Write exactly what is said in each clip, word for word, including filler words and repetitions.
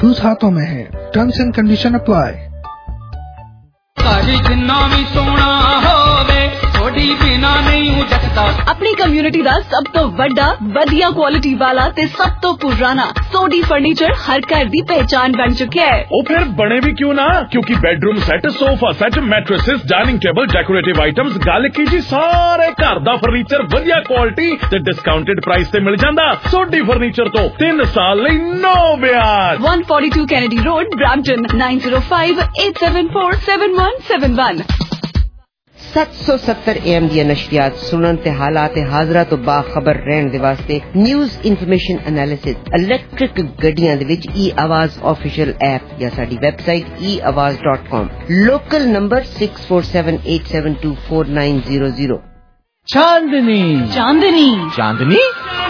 दूध हाथों में है। Terms and condition apply. अपनी कम्युनिटी ਦਾ ਸਭ ਤੋਂ ਵੱਡਾ ਵਧੀਆ ਕੁਆਲਿਟੀ ਵਾਲਾ ਤੇ ਸਭ ਤੋਂ ਪੁਰਾਣਾ ਸੋਡੀ ਫਰਨੀਚਰ ਹਰ ਘਰ ਦੀ ਪਹਿਚਾਨ ਬਣ ਚੁੱਕਿਆ ਹੈ। ਉਹ ਫਿਰ ਬਣੇ ਵੀ ਕਿਉਂ ਨਾ, ਕਿਉਂਕਿ bedroom set, sofa set, mattresses, dining table, decorative items, ਗੱਲ ਕੀ ਜੀ ਸਾਰੇ ਘਰ ਦਾ ਫਰਨੀਚਰ ਵਧੀਆ ਕੁਆਲਿਟੀ ਤੇ ਡਿਸਕਾਊਂਟਡ ਪ੍ਰਾਈਸ ਤੇ ਮਿਲ ਜਾਂਦਾ। ਸੋਡੀ ਫਰਨੀਚਰ ਤੋਂ ਤਿੰਨ ਸਾਲ ਲਈ ਨੋ ਵਿਆਜ। one forty-two Kennedy Road, Brampton, nine zero five eight seven four seven one seven one। سات سو ستر اے ایم دی نشریات سنن تے حالات حاضرہ تو باخبر رہن دے واسطے نیوز انفارمیشن انالیسس الیکٹرک گڈیاں دے وچ ای آواز آفیشیل ایپ یا ساڈی website E Awaaz dot com, local number six four seven eight seven two four nine zero zero. Chandni Chandni Chandni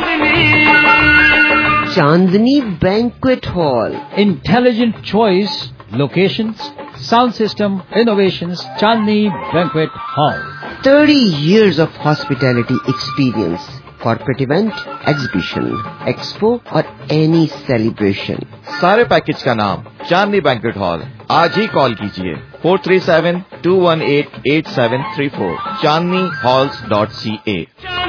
Chandni banquet hall, intelligent choice, locations, sound system, innovations, Chandni Banquet Hall. thirty years of hospitality experience. Corporate event, exhibition, expo اور any celebration. سارے package کا نام Chandni banquet hall. آج ہی call کیجیے four three seven two one eight eight seven three four Chandni halls dot C A.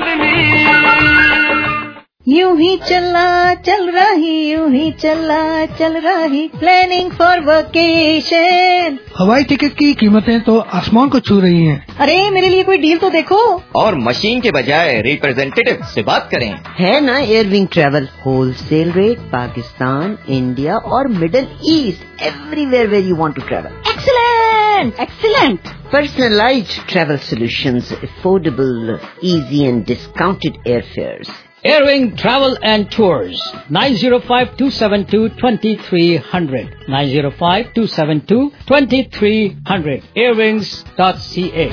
یوں ہی چلا چل رہی، یوں ہی چلا چل رہی، پلاننگ فار ویکیشن۔ ہوائی ٹکٹ کی قیمتیں تو آسمان کو چھو رہی ہیں۔ ارے میرے لیے کوئی ڈیل تو دیکھو۔ اور مشین کے بجائے ریپرزینٹیٹیو سے بات کریں۔ ہے نا air wing travel, wholesale rate, Pakistan, India اور middle east, everywhere where you want to travel. Excellent excellent. Personalized travel solutions, affordable, easy and discounted airfares. Airwing Travel and Tours, nine zero five two seven two two three zero zero, nine zero five two seven two two three zero zero, airwings dot c a۔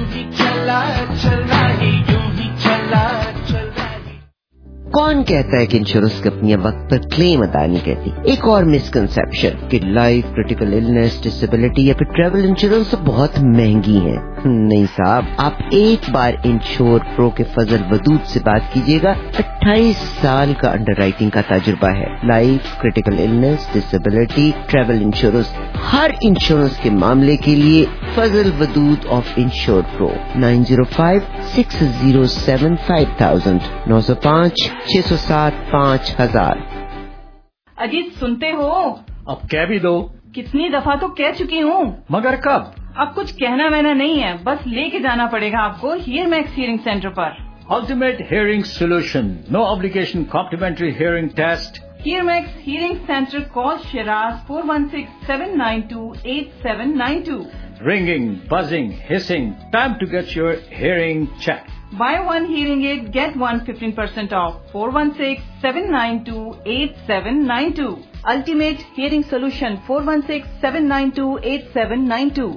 کون کہتا ہے کہ insurance کمپنیاں وقت پر کلیم ادا نہیں کرتی؟ ایک اور مسکنسیپشن کہ لائف، کرٹیکل النس، ڈسیبلٹی یا پھر ٹریول انشورنس بہت مہنگی ہیں۔ نہیں صاحب، آپ ایک بار انشور پرو کے فضل ودود سے بات کیجیے گا۔ اٹھائیس سال کا انڈر رائٹنگ کا تجربہ ہے۔ Life, critical illness, disability, travel insurance, ہر انشورنس کے معاملے کے لیے Fazal Wadood of insure pro, nine zero five six zero seven five thousand, نو سو پانچ چھ سو سات پانچ ہزار۔ اجیت سنتے ہو؟ اب کہہ بھی دو۔ کتنی دفعہ تو کہہ چکی ہوں۔ مگر کب؟ اب کچھ کہنا وہنا نہیں ہے، بس لے کے جانا پڑے گا آپ کو ہیئر میکس ہیئرنگ سینٹر پر۔ Ultimate Hearing Solution, no obligation complimentary hearing test. Hear Max Hearing Center, call Shiraz four one six seven nine two eight seven nine two. Ringing, buzzing, hissing, time to get your hearing checked. Buy one hearing aid, get one fifteen percent off. four one six seven nine two eight seven nine two. Ultimate Hearing Solution, four one six seven nine two eight seven nine two.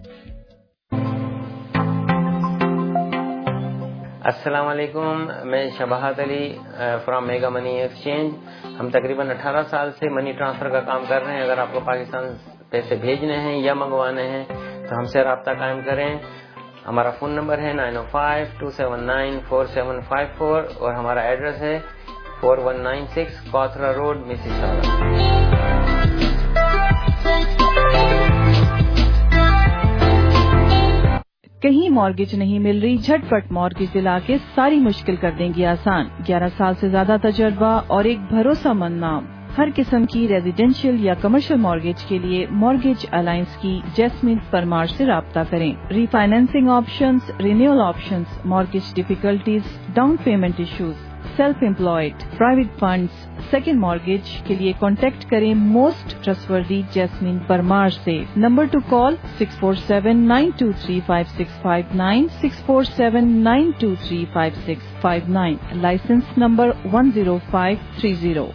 السلام علیکم، میں Shabahat Ali from mega money exchange. ہم تقریباً اٹھارہ سال سے money transfer کا کام کر رہے ہیں۔ اگر آپ کو پاکستان پیسے بھیجنے ہیں یا منگوانے ہیں تو ہم سے رابطہ قائم کریں۔ ہمارا فون نمبر ہے nine O five two seven nine four seven five four اور ہمارا ایڈریس ہے four one nine six Cawthra road, Mississauga. کہیں مارگیج نہیں مل رہی؟ جھٹ پٹ مارگیج دلا کے ساری مشکل کر دیں گی آسان۔ گیارہ سال سے زیادہ تجربہ اور ایک بھروسہ مند نام۔ ہر قسم کی ریزیڈینشیل یا کمرشل مارگیج کے لیے مارگیج الائنس کی جیسمین پرمار سے رابطہ کریں۔ Refinancing options, renewal options, mortgage difficulties, down payment issues, self employed, private funds, second mortgage کے لیے کانٹیکٹ کریں موسٹ ٹرسٹوردی جیسمین پرمار سے۔ Number to call six four seven nine two three five six five nine, six four seven nine two three five six five nine, licence number one zero five three zero.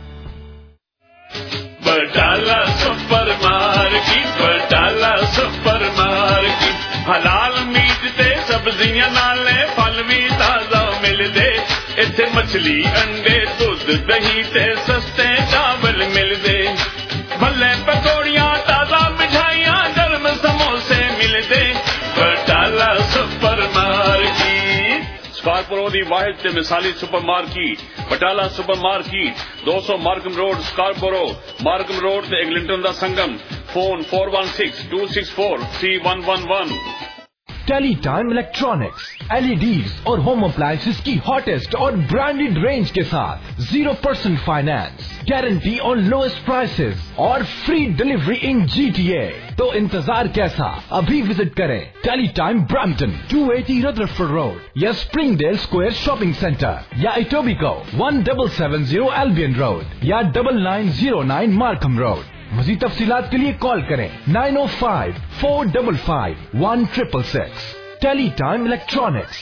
Batala supermarket, Batala supermarket, حلال meat تے سبزیاں نالے پھل بھی تازہ مل دے۔ اتنے مچھلی، انڈے، دودھ، دہی تے سستے چاول مل دے۔ بھلے پکوڑیاں، تازہ مٹھائیاں، گرم سموسے مل دے۔ Batala supermarket, Scarborough Toronto دی واحد تے مثالی supermarket Batala supermarket دو سو Markham road Scarborough Markham road تے ایگلنٹن دا سنگم phone four one six two six four three one one one. Teletime electronics L E Ds اور ہوم اپلائنسز کی ہاٹسٹ اور برانڈیڈ رینج کے ساتھ zero percent finance guarantee on lowest prices اور free delivery in G T A. تو انتظار کیسا؟ ابھی وزٹ کریں teletime Brampton two eighty Rutherford road یا Springdale square shopping centre یا Etobicoke one double seven zero Albion road یا double nine zero nine Markham road. مزید تفصیلات کے لیے کال کریں nine O five four double five one triple six. Teletime electronics.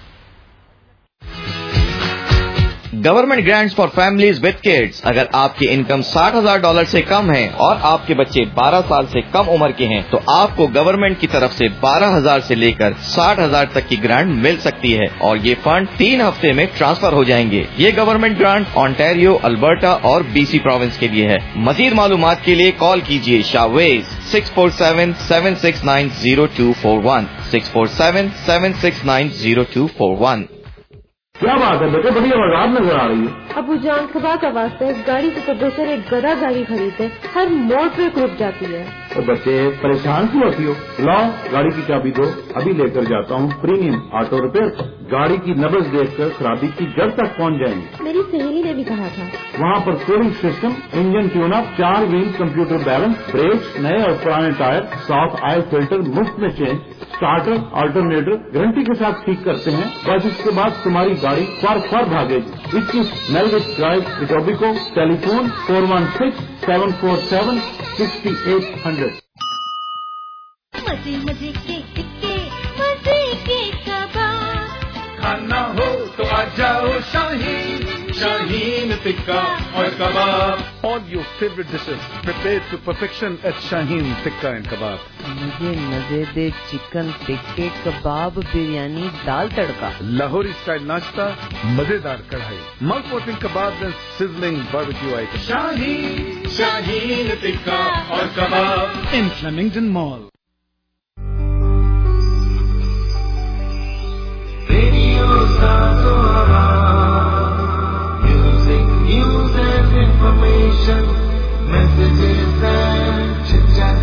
Government grants for families with kids. اگر آپ کی income ساٹھ ہزار ڈالر سے کم ہے اور آپ کے بچے بارہ سال سے کم عمر کے ہیں تو آپ کو گورنمنٹ کی طرف سے بارہ ہزار سے لے کر ساٹھ ہزار تک کی گرانٹ مل سکتی ہے اور یہ فنڈ تین ہفتے میں ٹرانسفر ہو جائیں گے. یہ گورنمنٹ گرانٹ آنٹیریو، البرٹا اور بی سی پروونس کے لیے ہے. مزید معلومات کے لیے کال کیجیے Chavez six four seven seven six nine zero two four one six four seven seven six nine zero two four one. کیا بات ہے بیٹے، بڑی آواز نظر آ رہی ہے. ابو جان خدا کا واسطہ اس گاڑی سے تو بہتر ایک گدا گاڑی خریدے، ہر موڑ پہ رک جاتی ہے. تو بچے پریشان کیوں ہوتی ہو؟ لاؤ گاڑی کی چابی دو، ابھی لے کر جاتا ہوں پریمیم آٹو ریپیئر. گاڑی کی نبض دیکھ کر خرابی کی جڑ تک پہنچ جائیں گے. میری سہیلی نے بھی کہا تھا. وہاں پر cooling system, engine tune up, چار ویل کمپیوٹر بیلنس، بریک، نئے اور پرانے ٹائر، صاف آئل فلٹر مفت میں چینج، اسٹارٹر آلٹرنیٹر گارنٹی کے ساتھ ٹھیک کرتے ہیں. بس اس کے بعد تمہاری گاڑی فار فار بھاگے گی. اکیس میلوچ drive Etobicoke. Telephone four one six seven four seven sixty eight hundred. مزے مزے کے ٹکے، مزے کے کباب، کھانا ہو تو آ جاؤ شاہین شاہین ٹکا اور کباب. All your favorite dishes prepared to perfection at Shaheen Tikka and Kebab. مجھے مزیدار چکن ٹکے، کباب، بریانی، دال تڑکا، لاہوری اسٹائل ناشتہ، مزیدار کڑھائی، ماؤتھ واٹرنگ کباب and sizzling barbecue items. Shaheen Shaheen tikka اور کباب in Flemington Mall. Information, messages and chit-chat.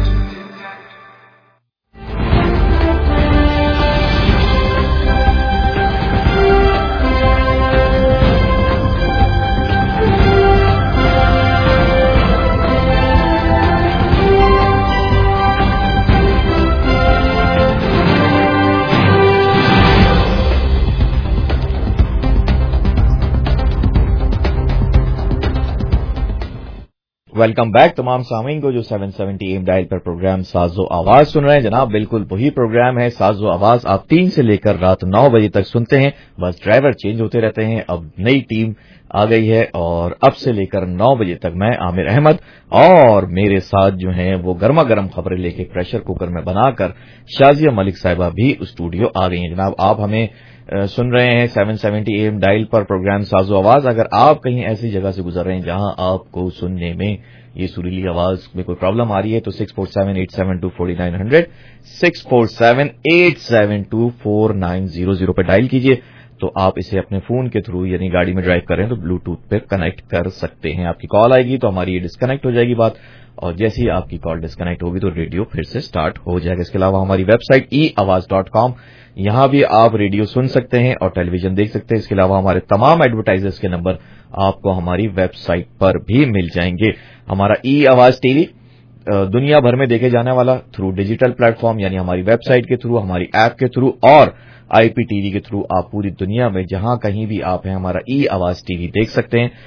Welcome back تمام سامعین کو جو سیون سیونٹی ایم ڈائل پر پروگرام ساز و آواز سن رہے ہیں. جناب بالکل وہی پروگرام ہے ساز و آواز. آپ تین سے لے کر رات نو بجے تک سنتے ہیں. بس ڈرائیور چینج ہوتے رہتے ہیں. اب نئی ٹیم آ گئی ہے اور اب سے لے کر نو بجے تک میں عامر احمد اور میرے ساتھ جو ہیں وہ گرما گرم خبریں لے کے پریشر کوکر میں بنا کر شازیہ ملک صاحبہ بھی اسٹوڈیو آ گئی ہیں. جناب آپ ہمیں سن رہے ہیں seven seventy A M dial پر پروگرام ساز و آواز. اگر آپ کہیں ایسی جگہ سے گزر رہے ہیں جہاں آپ کو سننے میں یہ سریلی آواز میں کوئی پرابلم آ رہی ہے تو six four seven eight seven two forty nine hundred six four seven eight seven two four nine zero zero پہ ڈائل کیجیے تو آپ اسے اپنے فون کے تھرو یعنی گاڑی میں ڈرائیو کر رہے ہیں تو بلوٹوتھ پہ کنیکٹ کر سکتے ہیں. آپ کی کال آئے گی تو ہماری یہ ڈسکنیکٹ ہو جائے گی بات اور جیسے ہی آپ کی کال ڈسکنیکٹ ہوگی تو ریڈیو پھر سے سٹارٹ ہو جائے گا. اس کے علاوہ ہماری website E Awaaz dot کام یہاں بھی آپ ریڈیو سن سکتے ہیں اور ٹیلی ویژن دیکھ سکتے ہیں. اس کے علاوہ ہمارے تمام ایڈورٹائزرز کے نمبر آپ کو ہماری ویب سائٹ پر بھی مل جائیں گے. ہمارا ای آواز ٹی وی دنیا بھر میں دیکھے جانے والا تھرو ڈیجیٹل پلیٹ فارم یعنی ہماری ویب سائٹ کے تھرو ہماری ایپ کے تھرو اور آئی پی ٹی وی کے تھرو آپ پوری دنیا میں جہاں کہیں بھی آپ ہیں ہمارا ای آواز ٹی وی دیکھ سکتے ہیں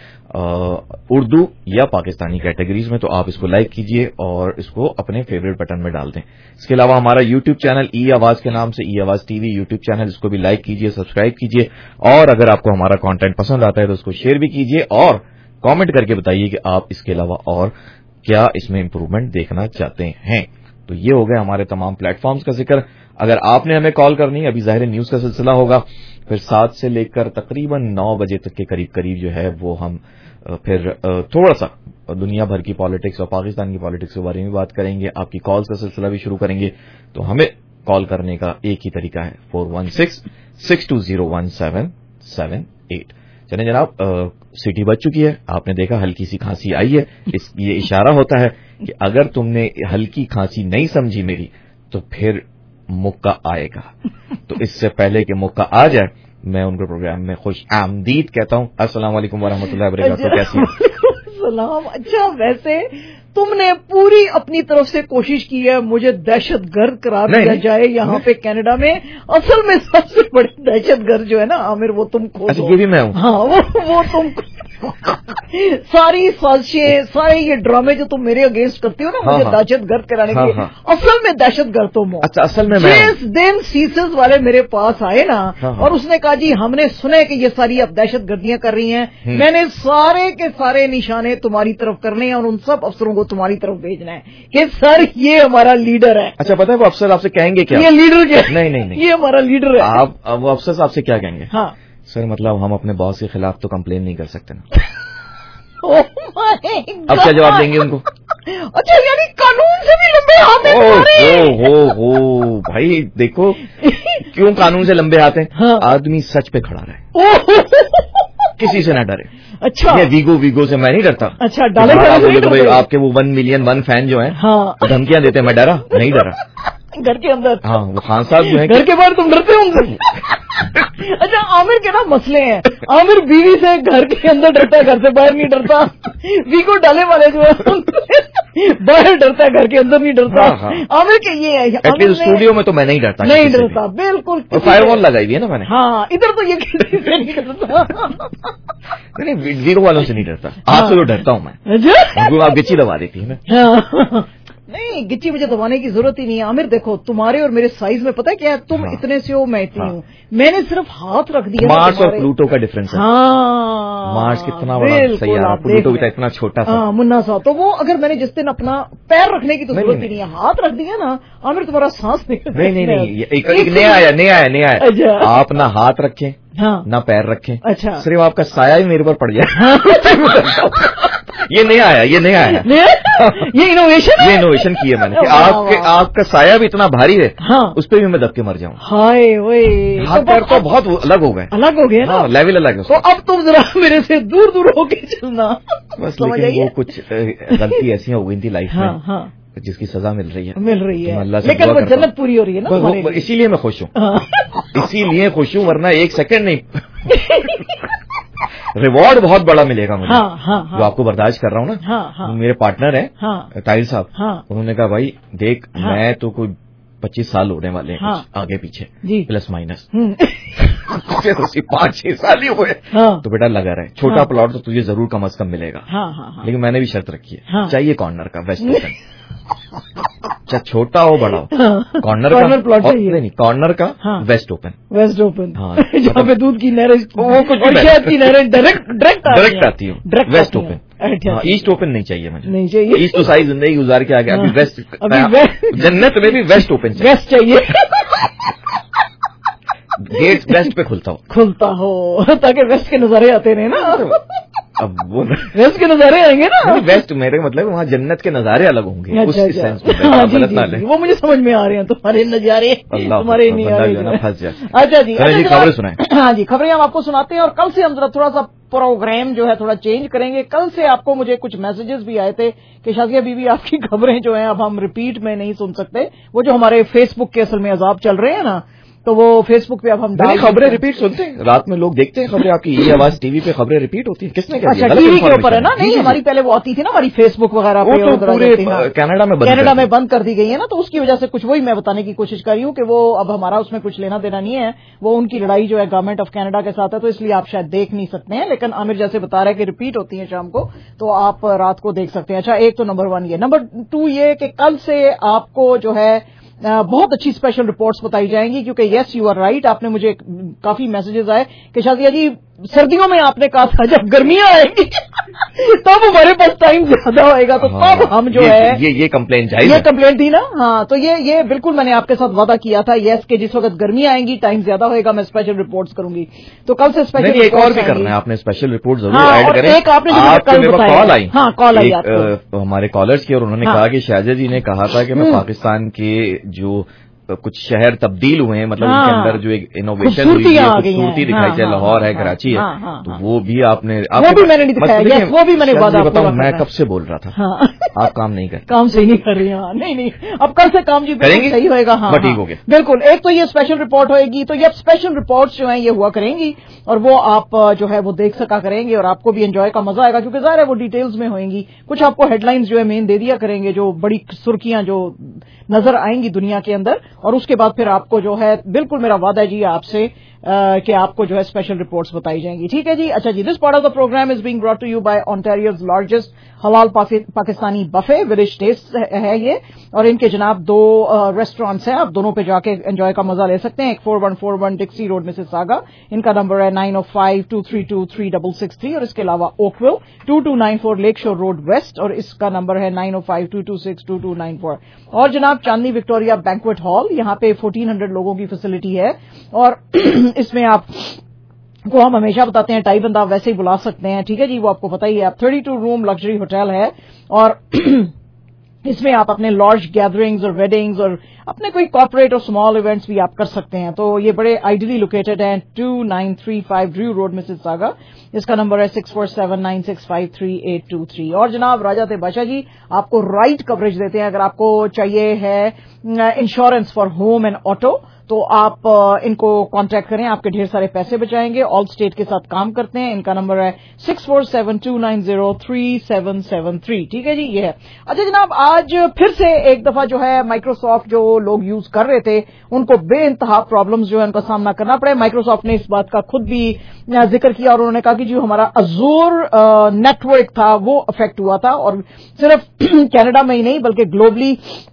اردو یا پاکستانی کیٹیگریز میں. تو آپ اس کو لائک کیجئے اور اس کو اپنے فیوریٹ بٹن میں ڈال دیں. اس کے علاوہ ہمارا یوٹیوب چینل ای آواز کے نام سے ای Awaz T V YouTube channel اس کو بھی لائک کیجئے سبسکرائب کیجئے اور اگر آپ کو ہمارا کانٹینٹ پسند آتا ہے تو اس کو شیئر بھی کیجئے اور کامنٹ کر کے بتائیے کہ آپ اس کے علاوہ اور کیا اس میں امپروومنٹ دیکھنا چاہتے ہیں. تو یہ ہو گیا ہمارے تمام پلیٹ فارمز کا ذکر. اگر آپ نے ہمیں کال کرنی ہے ابھی ظاہر نیوز کا سلسلہ ہوگا پھر سات سے لے کر تقریباً نو بجے تک کے قریب قریب جو ہے وہ ہم پھر تھوڑا سا دنیا بھر کی پالیٹکس اور پاکستان کی پالیٹکس کے بارے میں بات کریں گے. آپ کی کالز کا سلسلہ بھی شروع کریں گے. تو ہمیں کال کرنے کا ایک ہی طریقہ ہے four one six six two zero one seven seven eight. चलिए जनाब, सिटी बज चुकी है, आपने देखा हल्की सी खांसी आई है. इस ये इशारा होता है कि अगर तुमने हल्की खांसी नहीं समझी मेरी तो फिर मुक्का आएगा. तो इससे पहले कि मुक्का आ जाए मैं उनके प्रोग्राम में खुश आमदीद कहता हूँ. अस्सलाम वालेकुम वरहमतुल्लाहि वबरकातुहू. कैसी हैं? सलाम. अच्छा, वैसे तुमने पूरी अपनी तरफ से कोशिश की है मुझे दहशत गर्द करार दिया जाए यहाँ पे कनाडा में. असल में सबसे बड़ी दहशत गर्द जो है ना आमिर, वो तुम खो. अच्छा, ये भी मैं हूँ. हाँ, वो वो तुम सारी साजिशें, सारे ये ड्रामे जो तुम मेरे अगेंस्ट करती हो ना मुझे हाँ, दहशत गर्द कराने के लिए, हाँ, हाँ. असल में दहशत गर्द तुम हो. अच्छा, असल में मैं जिस दिन सीसेस वाले मेरे पास आए ना, हाँ, हाँ. और उसने कहा जी हमने सुना है कि ये सारी अब दहशत गर्दियां कर रही हैं, मैंने सारे के सारे निशाने तुम्हारी तरफ करने हैं और उन सब अफसरों को तुम्हारी तरफ भेजना है कि सर ये हमारा लीडर है. अच्छा, पता है वो अफसर आपसे कहेंगे क्या? ये लीडर क्या? नहीं नहीं नहीं, ये हमारा लीडर है. आप वो अफसर आपसे क्या कहेंगे? हाँ सर, मतलब हम अपने बॉस के खिलाफ तो कंप्लेन नहीं कर सकते ना. oh अब क्या जवाब देंगे उनको? अच्छा, यानी कानून से भी लंबे हाथ हैं तुम्हारे. ओ हो हो भाई, देखो क्यों कानून से लंबे हाथ हैं. हाँ. आदमी सच पे खड़ा रहे, किसी से ना डरे. अच्छा, ये वीगो वीगो से मैं नहीं डरता. अच्छा, डाले बोले तो भाई आपके वो वन मिलियन वन फैन जो हैं, हाँ, धमकियां देते हैं, मैं डरा नहीं डरा. घर के अंदर हाँ, वो खान साहब जो है घर के बाहर तुम डरते होंगे. अच्छा, आमिर के ना मसले हैं. आमिर बीवी से घर के अंदर डरता है, घर से बाहर नहीं डरता. वीगो डाले वाले जो है बाहर डरता है, घर के अंदर नहीं डरता. हाँ, हाँ. आमिर के ये है, एटलीस्ट स्टूडियो में तो मैं नहीं डरता. नहीं डरता बिल्कुल. फायर वॉल लगाई हुई है ना मैंने. हाँ, इधर तो ये किसी से नहीं डरता. नहीं, वीगो वालों से नहीं डरता. आपसे तो डरता हूँ मैं. आप गिच्ची दबा देती है ना. नहीं, गिच्ची मुझे दबाने की जरूरत ही नहीं है. आमिर देखो, तुम्हारे और मेरे साइज में पता है क्या है, तुम हाँ, इतने से हो, मैं इतनी हाँ, हूँ. मैंने सिर्फ हाथ रख दिया. मार्स और प्लूटो का डिफरेंस है. हाँ, मार्स कितना बड़ा सैयारा, प्लूटो भी इतना छोटा सा. हाँ, मुन्ना सा. तो वो अगर मैंने जिस दिन अपना पैर रखने की तो जरूरत ही नहीं है, हाथ रख दिया ना आमिर, तुम्हारा सांस निकल. नहीं नहीं नहीं, एक नया आया नया आया नया आया. आप ना हाथ रखें, हाँ, ना पैर रखें. अच्छा, सिर्फ आपका साया ही मेरे पर पड़ जाए. ये नया आया, ये नया आया. ये इनोवेशन ये इनोवेशन की है मैंने. आपके आपका साया भी इतना भारी है, हाँ, उस पर भी मैं दब के मर जाऊँ. हाय वे, हाथ पैर तो बहुत अलग हो गए. अलग हो गए ना, लेवल अलग है. तो अब तुम जरा मेरे से दूर दूर होके चलना. बस, लेकिन वो कुछ गलती ऐसी हो गई थी लाइफ में जिसकी सजा मिल रही है. मिल रही है, लेकिन वो जन्नत पूरी हो रही है ना. इसीलिए मैं खुश हूँ. इसीलिए खुश हूँ, वरना एक सेकंड नहीं. रिवॉर्ड बहुत बड़ा मिलेगा मुझे. हाँ, हाँ, हाँ, जो आपको बर्दाश्त कर रहा हूँ ना. हाँ, हाँ, मेरे पार्टनर हैं, हाँ, ताहिर साहब. हाँ, उन्होंने कहा भाई देख, हाँ, मैं तो कोई पच्चीस साल होने वाले हैं, हाँ, आगे पीछे प्लस माइनस पाँच छह साल ही हुए. हाँ, तो बेटा लगा रहे, छोटा हाँ, प्लॉट तो तुझे जरूर कम अज कम मिलेगा. हाँ, हाँ, हाँ, लेकिन मैंने भी शर्त रखी है, हाँ, चाहिए कॉर्नर का वेस्ट ओपन. चाहे छोटा हो बड़ा हो, कॉर्नर का प्लॉट चाहिए. नहीं, कॉर्नर का वेस्ट ओपन. वेस्ट ओपन, हाँ, जहाँ पे दूध की नहरें, वो कुछ की नहरें डायरेक्ट डायरेक्ट डायरेक्ट आती हो. Waste open. ईस्ट ओपन नहीं चाहिए मुझे. नहीं चाहिए. ईस्ट तो सारी जिंदगी गुजार के आ गया. अभी वेस्ट, जन्नत में भी वेस्ट ओपन चाहिए. वेस्ट चाहिए. गेट वेस्ट पे खुलता हो खुलता हो ताकि वेस्ट के नजारे आते रहे ना. अब वो वेस्ट के नजारे आएंगे ना. वेस्ट मेरे मतलब वहाँ जन्नत के नजारे अलग होंगे. अच्छा, उस अच्छा, सेंस में हाँ, जी, जी, जी, वो मुझे समझ में आ रहे हैं तुम्हारे नजारे, तुम्हारे नहीं आ रहे. फंस जाए. अच्छा जी, खबरें सुनाएं. हाँ जी, खबरें हम आपको सुनाते हैं. और कल से हम जरा थोड़ा सा प्रोग्राम जो है थोड़ा चेंज करेंगे. कल से आपको मुझे कुछ मैसेजेस भी आए थे कि शाजिया बीवी आपकी खबरें जो हैं अब हम रिपीट में नहीं सुन सकते. वो जो हमारे फेसबुक के असल में अजाब चल रहे हैं ना, तो वो फेसबुक पे अब हम डाल खबरें रिपीट सुनते हैं. रात में लोग देखते हैं खबरें आपकी. ये आवाज टीवी पे खबरें रिपीट होती है. किसने कहा? अच्छा, टीवी के ऊपर है ना. नहीं, हमारी पहले वो आती थी ना, हमारी फेसबुक वगैरह पे. वो तो पूरे कनाडा में कनाडा में बंद कर दी गई है ना, तो उसकी वजह से कुछ वही मैं बताने की कोशिश कर रही हूँ कि वो अब हमारा उसमें कुछ लेना देना नहीं है. वो उनकी लड़ाई जो है गवर्नमेंट ऑफ कनाडा के साथ है, तो इसलिए आप शायद देख नहीं सकते हैं. लेकिन आमिर जैसे बता रहे हैं कि रिपीट होती है शाम को, तो आप रात को देख सकते हैं. अच्छा, एक तो नंबर वन ये. नंबर टू ये कि कल से आपको जो है बहुत अच्छी स्पेशल रिपोर्ट्स बताई जाएंगी, क्योंकि यस यू आर राइट, आपने मुझे काफी मैसेजेस आए कि शादिया जी सर्दियों में आपने कहा था जब गर्मियां आएंगी तब हमारे पास टाइम ज्यादा होएगा, तो हाँ, तब हम जो ये, है ये ये कंप्लेन जायज ये कंप्लेन थी ना. हाँ, तो ये ये बिल्कुल मैंने आपके साथ वादा किया था यस के जिस वक्त गर्मियां आएंगी टाइम ज्यादा होएगा, मैं स्पेशल रिपोर्ट्स करूंगी. तो कल से स्पेशल नहीं, एक और भी करना है आपने, स्पेशल रिपोर्ट जरूर हाँ, ऐड करें. एक आपने जो कॉल आई, हाँ कॉल आई आपको हमारे कॉलर्स की, और उन्होंने कहा कि शाहजा जी ने कहा था कि मैं पाकिस्तान के जो کچھ شہر تبدیل ہوئے ہیں, مطلب ان کے اندر جو ایک انوویشن ہوئی ہے, خوبصورتی دکھائی جائے, لاہور ہے, کراچی ہے, تو وہ بھی آپ نے وہ بھی میں نے دکھایا, وہ بھی میں نے بتاؤں میں کب سے بول رہا تھا آپ کام نہیں کرتے, کام صحیح نہیں کر رہی ہیں. نہیں نہیں اب کل سے کام جی بالکل صحیح ہوئے گا. ہاں ٹھیک ہو گیا, بالکل. ایک تو یہ اسپیشل رپورٹ ہوئے گی, تو یہ اسپیشل رپورٹس جو ہیں یہ ہوا کریں گی اور وہ آپ جو ہے وہ دیکھ سکا کریں گے اور آپ کو بھی انجوائے کا مزہ آئے گا, کیونکہ ظاہر ہے وہ ڈیٹیلز میں ہوئیں گی. کچھ آپ کو ہیڈ لائنز جو ہے مین دے دیا کریں گے, جو بڑی سرخیاں جو نظر آئیں گی دنیا کے اندر, اور اس کے بعد پھر آپ کو جو ہے بالکل میرا وعدہ ہے جی آپ سے کہ آپ کو جو ہے اسپیشل رپورٹس بتائی جائیں گی. ٹھیک ہے جی. اچھا جی, this part of the programme is being brought to you by Ontario's largest halal Pakistani buffet village test ہے یہ, اور ان کے جناب دو ریسٹورینٹس ہیں, آپ دونوں پہ جا کے انجوائے کا مزہ لے سکتے ہیں. ایک four one four one Dixie road Mississauga, ان کا نمبر ہے nine O five two three two three double six three, اور اس کے علاوہ Oakville two two nine four lake shore road west, اور اس کا نمبر ہے nine O five two two six two two nine four. اور جناب چاندنی وکٹوریا بینکویٹ ہال, یہاں پہ فورٹین ہنڈریڈ لوگوں کی فیسلٹی ہے, اور اس میں آپ کو ہم ہمیشہ بتاتے ہیں ٹائی بندہ ویسے ہی بلا سکتے ہیں. ٹھیک ہے جی, وہ آپ کو پتہ ہی ہے. Thirty two room luxury hotel ہے, اور اس میں آپ اپنے لارج گیدرنگز اور ویڈنگز اور اپنے کوئی کارپوریٹ اور اسمال ایونٹس بھی آپ کر سکتے ہیں. تو یہ بڑے آئیڈیلی لوکیٹڈ ہیں, two nine three five Drew road Mississauga. اس کا نمبر ہے six four seven nine six five three eight two three. اور جناب راجہ تے بادشاہ جی آپ کو رائٹ کوریج دیتے ہیں. اگر آپ کو چاہیے ہے insurance for home and auto, تو آپ ان کو کانٹیکٹ کریں, آپ کے ڈھیر سارے پیسے بچائیں گے. آل اسٹیٹ کے ساتھ کام کرتے ہیں. ان کا نمبر ہے six four seven two nine zero three seven seven three. ٹھیک ہے جی, یہ ہے. اچھا جناب, آج پھر سے ایک دفعہ جو ہے مائکروسافٹ جو لوگ یوز کر رہے تھے ان کو بے انتہا پرابلمز جو ہے ان کا سامنا کرنا پڑے. مائکروسافٹ نے اس بات کا خود بھی ذکر کیا, اور انہوں نے کہا کہ جو ہمارا ازور نیٹ ورک تھا وہ افیکٹ ہوا تھا, اور صرف کینیڈا میں ہی نہیں بلکہ گلوبلی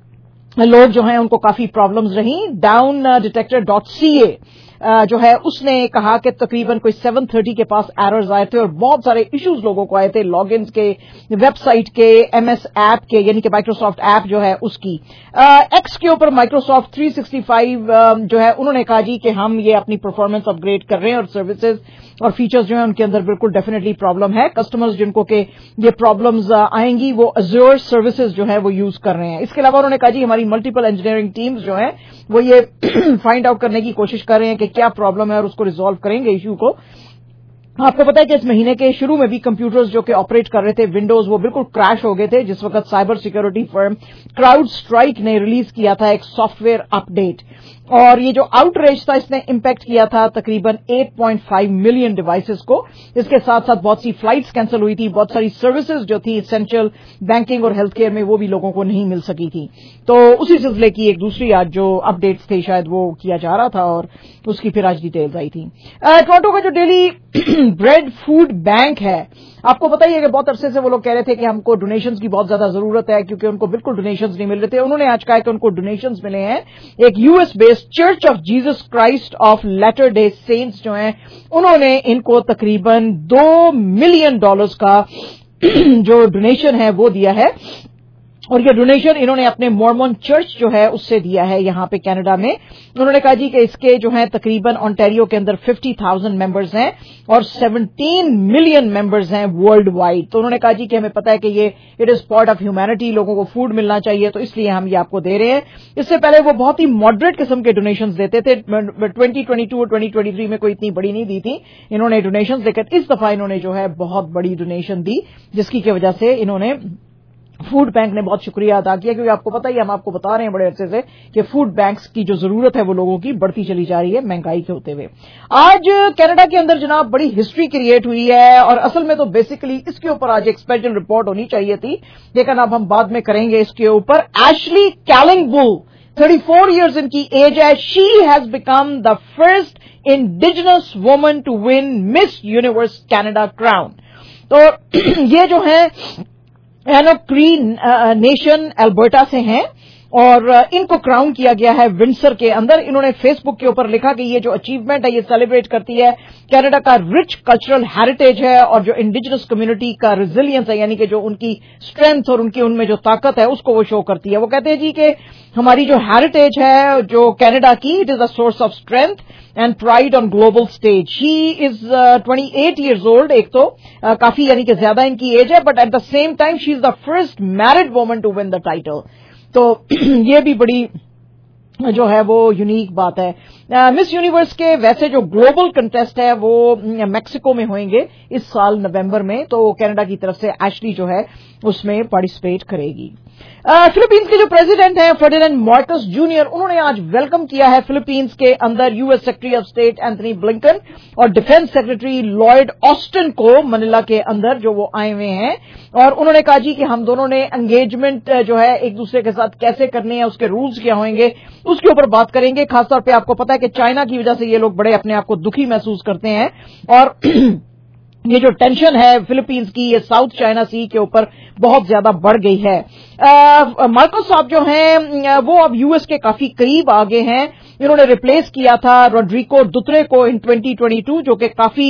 لوگ جو ہیں ان کو کافی پرابلمز رہیں. Down detector dot C A جو ہے اس نے کہا کہ تقریباً کوئی سیون تھرٹی کے پاس ایررز آئے تھے اور بہت سارے ایشوز لوگوں کو آئے تھے, لاگ انز کے, ویب سائٹ کے, ایم ایس ایپ کے, یعنی کہ مائکروسافٹ ایپ جو ہے اس کی. ایکس کے اوپر مائکروسافٹ تھری سکسٹی فائیو جو ہے انہوں نے کہا جی کہ ہم یہ اپنی پرفارمنس اپ گریڈ کر رہے ہیں, اور سروسز اور فیچرز جو ہیں ان کے اندر بالکل ڈیفینیٹلی پرابلم ہے. کسٹمرز جن کو کہ یہ پرابلمز آئیں گی وہ ازور سروسز جو ہے وہ یوز کر رہے ہیں. اس کے علاوہ انہوں نے کہا جی ہماری ملٹیپل انجینئرنگ ٹیمز جو ہیں وہ یہ فائنڈ آؤٹ کرنے کی کوشش کر رہے ہیں کہ کیا پرابلم ہے اور اس کو ریزالو کریں گے ایشو کو. آپ کو پتا ہے کہ اس مہینے کے شروع میں بھی کمپیوٹرز جو کہ آپریٹ کر رہے تھے ونڈوز وہ بالکل کریش ہو گئے تھے, جس وقت cyber security firm CrowdStrike نے ریلیز کیا تھا ایک سافٹ ویئر اپ ڈیٹ, اور یہ جو آؤٹ ریج تھا اس نے امپیکٹ کیا تھا تقریباً eight point five million devices کو. اس کے ساتھ ساتھ بہت سی فلائٹس کینسل ہوئی تھی, بہت ساری سروسز جو تھی اسینشل بینکنگ اور ہیلتھ کیئر میں وہ بھی لوگوں کو نہیں مل سکی تھی. تو اسی سلسلے کی ایک دوسری آج جو اپ ڈیٹس تھے شاید وہ کیا جا رہا تھا, اور اس کی پھر آج ڈیٹیلز آئی تھی. ٹورانٹو کا جو ڈیلی بریڈ فوڈ بینک ہے, آپ کو بتائیے کہ بہت عرصے سے وہ لوگ کہہ رہے تھے کہ ہم کو ڈونیشنز کی بہت زیادہ ضرورت ہے کیونکہ ان کو بالکل ڈونیشنز نہیں مل رہے تھے. انہوں نے آج کہا کہ ان کو ڈونیشنز ملے ہیں. ایک U S based church of Jesus Christ of latter day saints جو ہیں انہوں نے ان کو تقریباً دو ملین ڈالرز کا جو ڈونیشن ہے وہ دیا ہے, اور یہ ڈونیشن انہوں نے اپنے مورمون چرچ جو ہے اس سے دیا ہے یہاں پہ کینیڈا میں. انہوں نے کہا جی کہ اس کے جو ہیں تقریباً آنٹیریو کے اندر ففٹی تھاؤزینڈ ممبرز ہیں اور سیونٹین ملین ممبرز ہیں ورلڈ وائڈ. تو انہوں نے کہا جی کہ ہمیں پتا ہے کہ یہ it is part of humanity, لوگوں کو فوڈ ملنا چاہیے, تو اس لیے ہم یہ آپ کو دے رہے ہیں. اس سے پہلے وہ بہت ہی ماڈریٹ قسم کے ڈونیشنز دیتے تھے, ٹوئنٹی ٹوئنٹی ٹو اور ٹوئنٹی ٹوئنٹی تھری میں کوئی اتنی بڑی نہیں دی تھی انہوں نے ڈونیشنز, لیکن اس دفعہ انہوں نے جو ہے بہت بڑی ڈونیشن دی, جس کی وجہ سے انہوں نے فوڈ بینک نے بہت شکریہ ادا کیا, کیونکہ آپ کو پتا ہی ہم آپ کو بتا رہے ہیں بڑے عرصے سے کہ فوڈ بینکس کی جو ضرورت ہے وہ لوگوں کی بڑھتی چلی جا رہی ہے مہنگائی کے ہوتے ہوئے. آج کینیڈا کے اندر جناب بڑی ہسٹری کریٹ ہوئی ہے, اور اصل میں تو بیسیکلی اس کے اوپر آج ایک اسپیشل رپورٹ ہونی چاہیے تھی, لیکن اب ہم بعد میں کریں گے اس کے اوپر. Ashley Callingbull thirty four years ان کی ایج ہے. She has become the first indigenous woman to win Miss Universe Canada crown. تو یہ جو ہے اینوکری نیشن البرٹا سے ہیں اور ان کو کراؤن کیا گیا ہے ونسر کے اندر. انہوں نے فیس بک کے اوپر لکھا کہ یہ جو اچیومنٹ ہے یہ سیلیبریٹ کرتی ہے کینیڈا کا رچ کلچرل ہیریٹیج ہے اور جو انڈیجنس کمیونٹی کا ریزیلینس ہے, یعنی کہ جو ان کی اسٹرینتھ اور ان کی ان میں جو طاقت ہے اس کو وہ شو کرتی ہے. وہ کہتے ہیں جی کہ ہماری جو ہیریٹیج ہے جو کینیڈا کی, it is a source of strength and pride on global stage. She is twenty eight years old, ایک تو uh, کافی یعنی کہ زیادہ ان کی ایج ہے, but at the same time she is the first married woman to win the title. تو یہ بھی بڑی जो है वो यूनिक बात है। मिस यूनिवर्स के वैसे जो ग्लोबल कंटेस्ट है वो मैक्सिको में होंगे इस साल नवंबर में, तो कनाडा की तरफ से एशली जो है उसमें पार्टिसिपेट करेगी। फिलीपींस के जो प्रेसिडेंट हैं फर्डिनेंड मार्कोस जूनियर, उन्होंने आज वेलकम किया है फिलीपींस के अंदर US secretary of state Anthony Blinken और डिफेंस सेक्रेटरी लॉयड ऑस्टिन को मनीला के अंदर जो वो आए हुए हैं, और उन्होंने कहा जी कि हम दोनों ने एंगेजमेंट जो है एक दूसरे के साथ कैसे करने हैं, उसके रूल्स क्या होंगे, उसके ऊपर बात करेंगे। खासतौर पे आपको पता है कि चाइना की वजह से ये लोग बड़े अपने आप को दुखी महसूस करते हैं, और ये जो टेंशन है फिलीपींस की ये साउथ चाइना सी के ऊपर बहुत ज्यादा बढ़ गई है। मार्कोस साहब जो हैं वो अब यूएस के काफी करीब आ गए हैं। इन्होंने रिप्लेस किया था रोड्रिगो दुतरे को इन ट्वेंटी ट्वेंटी टू, जो कि काफी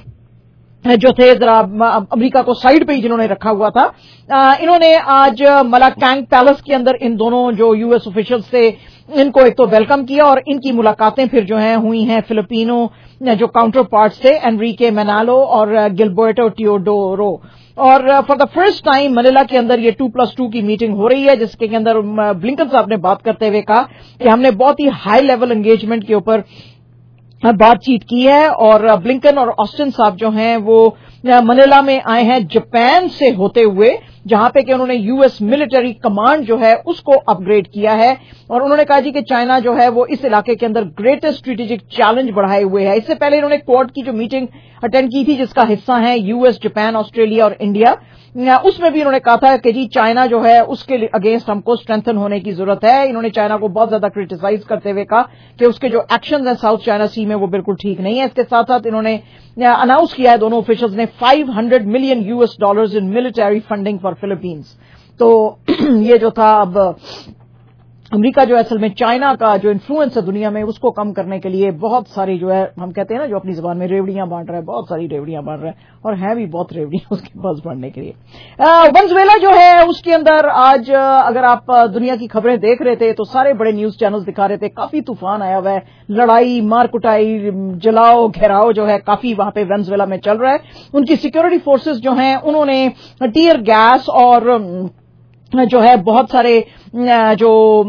जो थे जरा अमेरिका को साइड पे ही जिन्होंने रखा हुआ था। आ, इन्होंने आज मलाकैंग पैलेस के अंदर इन दोनों जो यूएस ऑफिशियल्स थे इनको एक तो वेलकम किया, और इनकी मुलाकातें फिर जो हैं हुई हैं फिलिपिनो जो काउंटर पार्ट्स थे एनरिके मेनालो और गिलबर्टो टियोडोरो, और for the first time Manila के अंदर ये टू प्लस टू की मीटिंग हो रही है, जिसके के अंदर ब्लिंकन साहब ने बात करते हुए कहा कि हमने बहुत ही हाई लेवल एंगेजमेंट के ऊपर बातचीत की है, और ब्लिंकन और ऑस्टिन साहब जो हैं वो मनीला में आए हैं जापान से होते हुए, जहां पे कि उन्होंने यूएस मिलिट्री कमांड जो है उसको अपग्रेड किया है, और उन्होंने कहा जी कि चाइना जो है वो इस इलाके के अंदर ग्रेटेस्ट स्ट्रेटेजिक चैलेंज बढ़ाए हुए है। इससे पहले इन्होंने क्वाड की जो मीटिंग अटेंड की थी, जिसका हिस्सा है यूएस, जापान, ऑस्ट्रेलिया और इंडिया, उसमें भी उन्होंने कहा था कि जी चाइना जो है उसके अगेंस्ट हमको स्ट्रेंथन होने की जरूरत है। इन्होंने चाइना को बहुत ज्यादा क्रिटिसाइज करते हुए कहा कि उसके जो एक्शंस हैं साउथ चाइना सी में वो बिल्कुल ठीक नहीं है। इसके साथ साथ इन्होंने अनाउंस किया है दोनों ऑफिशियल्स ने five hundred million US dollars in military funding for Philippines. तो ये जो था अब अमेरिका जो असल में चाइना का जो इन्फ्लुएंस है दुनिया में उसको कम करने के लिए बहुत सारी जो है हम कहते हैं ना जो अपनी जुबान में रेवड़ियां बांट रहा है, बहुत सारी रेवड़ियां बांट रहा है, और है भी बहुत रेवड़ियां उसके पास बांटने के लिए। वेनेजुएला जो है उसके अंदर आज अगर आप दुनिया की खबरें देख रहे थे तो सारे बड़े न्यूज चैनल्स दिखा रहे थे काफी तूफान आया हुआ है, लड़ाई मार कुटाई जलाओ घेराव जो है काफी वहां पे वेनेजुएला में चल रहा है। उनकी सिक्योरिटी फोर्सेस जो हैं उन्होंने टीयर गैस और जो है बहुत सारे जो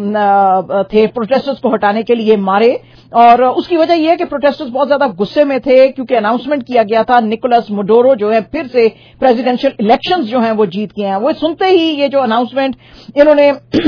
थे प्रोटेस्टर्स को हटाने के लिए मारे, और उसकी वजह यह है कि प्रोटेस्टर्स बहुत ज्यादा गुस्से में थे क्योंकि अनाउंसमेंट किया गया था निकोलस मडोरो जो है फिर से प्रेसिडेंशियल इलेक्शंस जो हैं वो जीत गए हैं। वो सुनते ही ये जो अनाउंसमेंट इन्होंने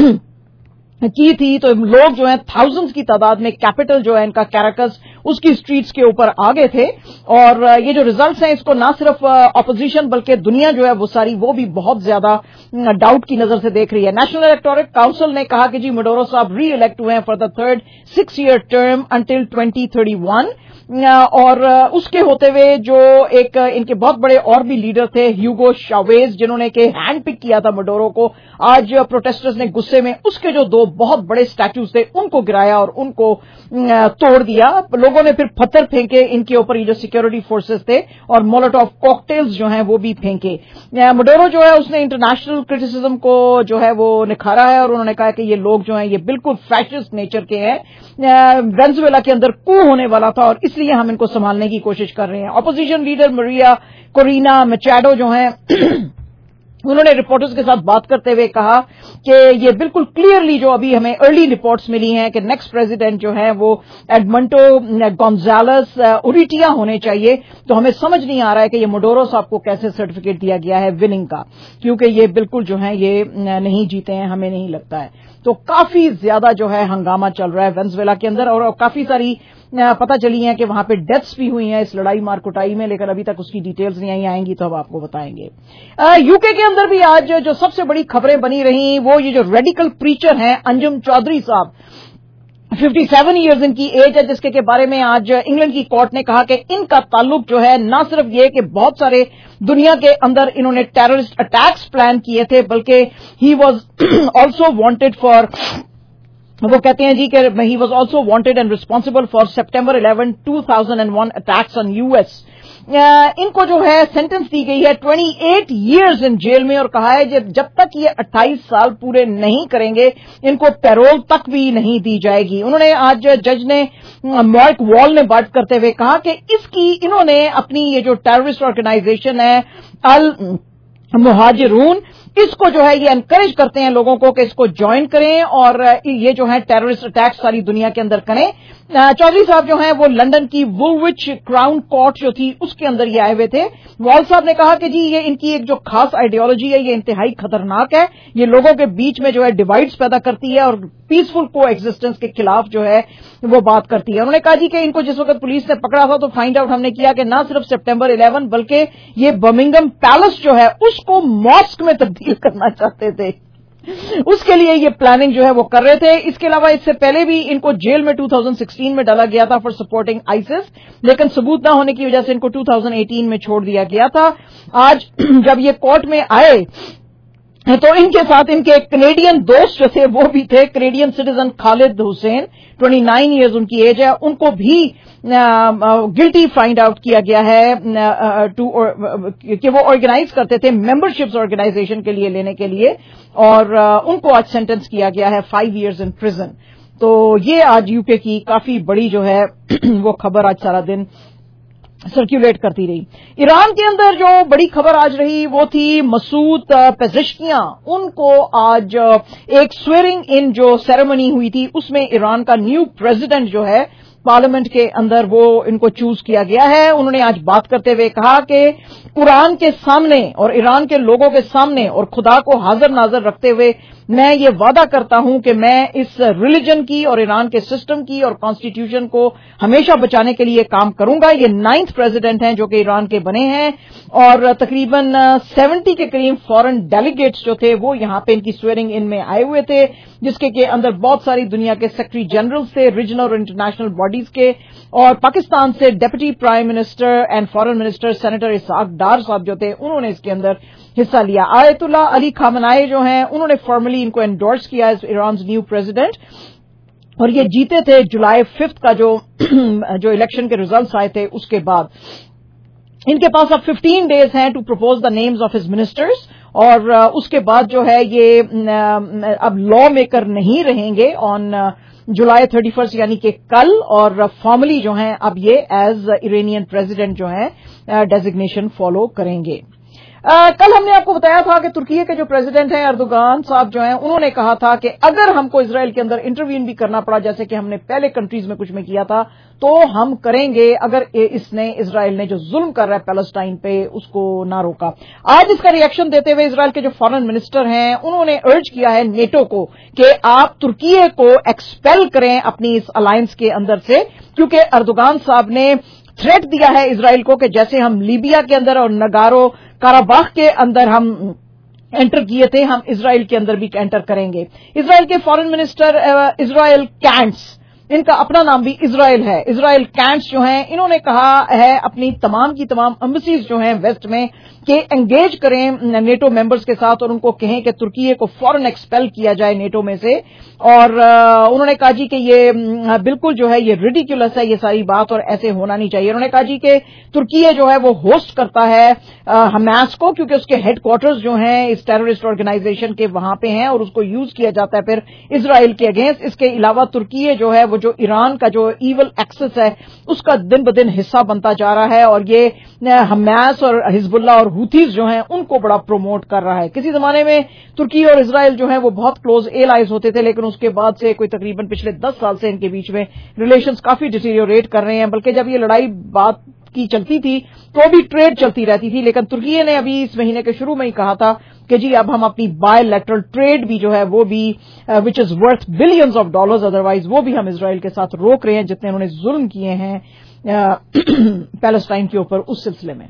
की थी तो लोग जो है थाउजेंड्स की तादाद में कैपिटल जो है इनका कैराकस उसकी स्ट्रीट्स के ऊपर आ गए थे, और ये जो रिजल्ट्स हैं इसको ना सिर्फ ऑपोजिशन बल्कि दुनिया जो है वो सारी वो भी बहुत ज्यादा डाउट की नजर से देख रही है। नेशनल इलेक्टोरल काउंसिल ने कहा कि जी मडोरो साहब री इलेक्ट हुए हैं for the third six year term until twenty thirty one, और उसके होते हुए जो एक इनके बहुत बड़े और भी लीडर थे ह्यूगो शावेज जिन्होंने के हैंड पिक किया था मडोरो को, आज प्रोटेस्टर्स ने गुस्से में उसके जो दो बहुत बड़े स्टैच्यूज थे उनको गिराया और उनको तोड़ दिया। लोगों ने फिर पत्थर फेंके इनके ऊपर, ये जो सिक्योरिटी फोर्सेस थे, और मोलोटोव कॉकटेल्स जो हैं वो भी फेंके। मडोरो जो है उसने इंटरनेशनल क्रिटिसिज्म को जो है वो निखारा है, और उन्होंने कहा कि ये लोग जो हैं ये बिल्कुल फैशिस्ट नेचर के हैं। वेनेजुएला के अंदर कू होने वाला था और इसलिए हम इनको संभालने की कोशिश कर रहे हैं। Opposition leader Maria Corina Machado जो हैं उन्होंने रिपोर्टर्स के साथ बात करते हुए कहा कि ये बिल्कुल क्लियरली जो अभी हमें अर्ली रिपोर्ट्स मिली हैं कि नेक्स्ट प्रेसिडेंट जो है वो एडमंटो गोंजालेस उरिटिया होने चाहिए, तो हमें समझ नहीं आ रहा है कि ये मडोरो साहब को कैसे सर्टिफिकेट दिया गया है विनिंग का, क्योंकि ये बिल्कुल जो है ये नहीं जीते हैं, हमें नहीं लगता है। तो काफी ज्यादा जो है हंगामा चल रहा है वेनेजुएला के अंदर, और काफी सारी पता चली है कि वहां पे डेथ्स भी हुई हैं इस लड़ाई मार कुटाई में, लेकिन अभी तक उसकी डिटेल्स नहीं आएंगी तो अब आपको बताएंगे। यूके के अंदर भी आज जो सबसे बड़ी खबरें बनी रही वो ये जो रेडिकल प्रीचर हैं अंजुम चौधरी साहब, सत्तावन इयर्स इनकी एज है, जिसके के बारे में आज इंग्लैंड की कोर्ट ने कहा कि इनका ताल्लुक जो है ना सिर्फ ये कि बहुत सारे दुनिया के अंदर इन्होंने टेररिस्ट अटैक्स प्लान किए थे, बल्कि he was also wanted for, वो कहते हैं जी कि he was also wanted and responsible for September eleven two thousand one attacks on US. इनको जो है सेंटेंस दी गई है अट्ठाईस इयर्स इन जेल में, और कहा है जब तक ये अट्ठाईस साल पूरे नहीं करेंगे इनको पैरोल तक भी नहीं दी जाएगी। उन्होंने आज जज ने मार्क वॉल ने बात करते हुए कहा कि इसकी इन्होंने अपनी ये जो टेररिस्ट ऑर्गेनाइजेशन है अल मुहाजिरून, इसको जो है ये एनकरेज करते हैं लोगों को कि इसको ज्वाइन करें और ये जो है टेररिस्ट अटैक सारी दुनिया के अंदर करें। चौधरी साहब जो हैं वो लंदन की वुलविच क्राउन कोर्ट जो थी उसके अंदर ये आए हुए थे। वॉल साहब ने कहा कि जी ये इनकी एक जो खास आइडियोलॉजी है ये इंतहाई खतरनाक है, ये लोगों के बीच में जो है डिवाइड्स पैदा करती है और पीसफुल को एक्जिस्टेंस के खिलाफ जो है वो बात करती है। उन्होंने कहा जी कि इनको जिस वक्त पुलिस ने पकड़ा था तो फाइंड आउट हमने किया कि ना सिर्फ सितंबर इलेवन बल्कि ये बर्मिंघम पैलेस जो है उसको मॉस्क में तब्दील करना चाहते थे, उसके लिए ये प्लानिंग जो है वो कर रहे थे। इसके अलावा इससे पहले भी इनको जेल में दो हज़ार सोलह में डाला गया था फॉर सपोर्टिंग आइसिस, लेकिन सबूत ना होने की वजह से इनको दो हज़ार अठारह में छोड़ दिया गया था। आज जब ये कोर्ट में आए तो इनके साथ इनके एक कनेडियन दोस्त जो थे वो भी थे, कनेडियन सिटीजन खालिद हुसैन, उनतीस इयर्स उनकी एज है, उनको भी गिल्टी फाइंड आउट किया गया है टू कि वो ऑर्गेनाइज करते थे मेंबरशिप्स ऑर्गेनाइजेशन के लिए लेने के लिए, और uh, उनको आज सेंटेंस किया गया है फाइव इयर्स इन प्रिजन। तो ये आज यूके की काफी बड़ी जो है वो खबर आज सारा दिन सर्कुलेट करती रही। ईरान के अंदर जो बड़ी खबर आज रही वो थी मसूद पेज़ेश्कियां, उनको आज एक स्वेरिंग इन जो सेरेमनी हुई थी उसमें ईरान का न्यू प्रेसिडेंट जो है पार्लियामेंट के अंदर वो इनको चूज किया गया है। उन्होंने आज बात करते हुए कहा कि कुरान के सामने और ईरान के लोगों के सामने और खुदा को हाजिर नाजिर रखते हुए मैं ये वादा करता हूं कि मैं इस रिलीजन की और ईरान के सिस्टम की और कॉन्स्टिट्यूशन को हमेशा बचाने के लिए काम करूंगा। ये नाइन्थ प्रेसिडेंट हैं जो कि ईरान के बने हैं और तकरीबन सत्तर के करीब फॉरेन डेलीगेट्स जो थे वो यहां पे इनकी स्वेरिंग इन में आए हुए थे, जिसके के अंदर बहुत सारी दुनिया के सेक्रेटरी जनरल से, रीजनल और इंटरनेशनल बॉडीज के, और पाकिस्तान से deputy prime minister and foreign minister senator Ishaq Dar साहब जो थे उन्होंने इसके अंदर हिस्सा लिया। आयतुल्ला अली खामनाई जो हैं उन्होंने फॉर्मली इनको एंडोर्स किया एज ईरान न्यू प्रेसिडेंट, और ये जीते थे जुलाई फिफ्थ का जो जो इलेक्शन के रिजल्ट्स आए थे उसके बाद। इनके पास अब फिफ्टीन डेज हैं to propose the names of his ministers, और उसके बाद जो है ये अब लॉ मेकर नहीं रहेंगे ऑन जुलाई थर्टी फर्स्ट यानी कि कल, और फॉर्मली जो हैं अब ये एज इरानियन प्रेसिडेंट जो है डेजिग्नेशन फॉलो करेंगे। आ, कल हमने आपको बताया था कि तुर्की के जो प्रेसिडेंट हैं अर्दोगान साहब जो हैं उन्होंने कहा था कि अगर हमको इजराइल के अंदर इंटरवीन भी करना पड़ा जैसे कि हमने पहले कंट्रीज में कुछ में किया था तो हम करेंगे अगर इसने इजराइल ने जो जुल्म कर रहा है पैलेस्टाइन पे उसको ना रोका। आज इसका रिएक्शन देते हुए इजराइल के जो फॉरेन मिनिस्टर हैं उन्होंने अर्ज किया है नेटो को कि आप तुर्की को एक्सपेल करें अपनी इस अलायंस के अंदर से, क्योंकि अर्दोगान साहब ने थ्रेट दिया है इजराइल को कि जैसे हम लीबिया के अंदर और नगारो काराबाख के अंदर हम एंटर किए थे हम इजराइल के अंदर भी एंटर करेंगे। इजराइल के फॉरेन मिनिस्टर इजराइल कैंट्स, इनका अपना नाम भी इजराइल है, इजराइल कैंट्स जो हैं इन्होंने कहा है अपनी तमाम की तमाम एम्बेसीज जो हैं वेस्ट में कि एंगेज करें नेटो मेंबर्स के साथ और उनको कहें कि तुर्की को फौरन एक्सपेल किया जाए नेटो में से। और उन्होंने कहा जी कि ये बिल्कुल जो है ये रिडिकुलस है ये सारी बात और ऐसे होना नहीं चाहिए। उन्होंने कहा जी कि तुर्की जो है वो होस्ट करता है हमास को क्योंकि उसके हेडक्वार्टर्स जो हैं इस टेररिस्ट ऑर्गेनाइजेशन के वहां पे हैं और उसको यूज किया जाता है फिर इजराइल के अगेंस्ट। इसके अलावा तुर्की जो है वो जो ईरान का जो ईवल एक्सेस है उसका दिन ब दिन हिस्सा बनता जा रहा है और ये हमास और हिजबुल्लाह और हुथीज जो हैं उनको बड़ा प्रमोट कर रहा है। किसी जमाने में तुर्की और इजराइल जो है वो बहुत क्लोज एलाइज होते थे, लेकिन उसके बाद से कोई तकरीबन पिछले दस साल से इनके बीच में रिलेशंस काफी डिटीरियोरेट कर रहे हैं। बल्कि जब ये लड़ाई बात की चलती थी तो भी ट्रेड चलती रहती थी, लेकिन तुर्की ने अभी इस महीने के शुरू में ही कहा था कि जी अब हम अपनी बायलैटरल ट्रेड भी जो है वो भी which is worth billions of dollars otherwise वो भी हम इजराइल के साथ रोक रहे हैं जितने उन्होंने जुल्म किए हैं पैलेस्टाइन के ऊपर उस सिलसिले में।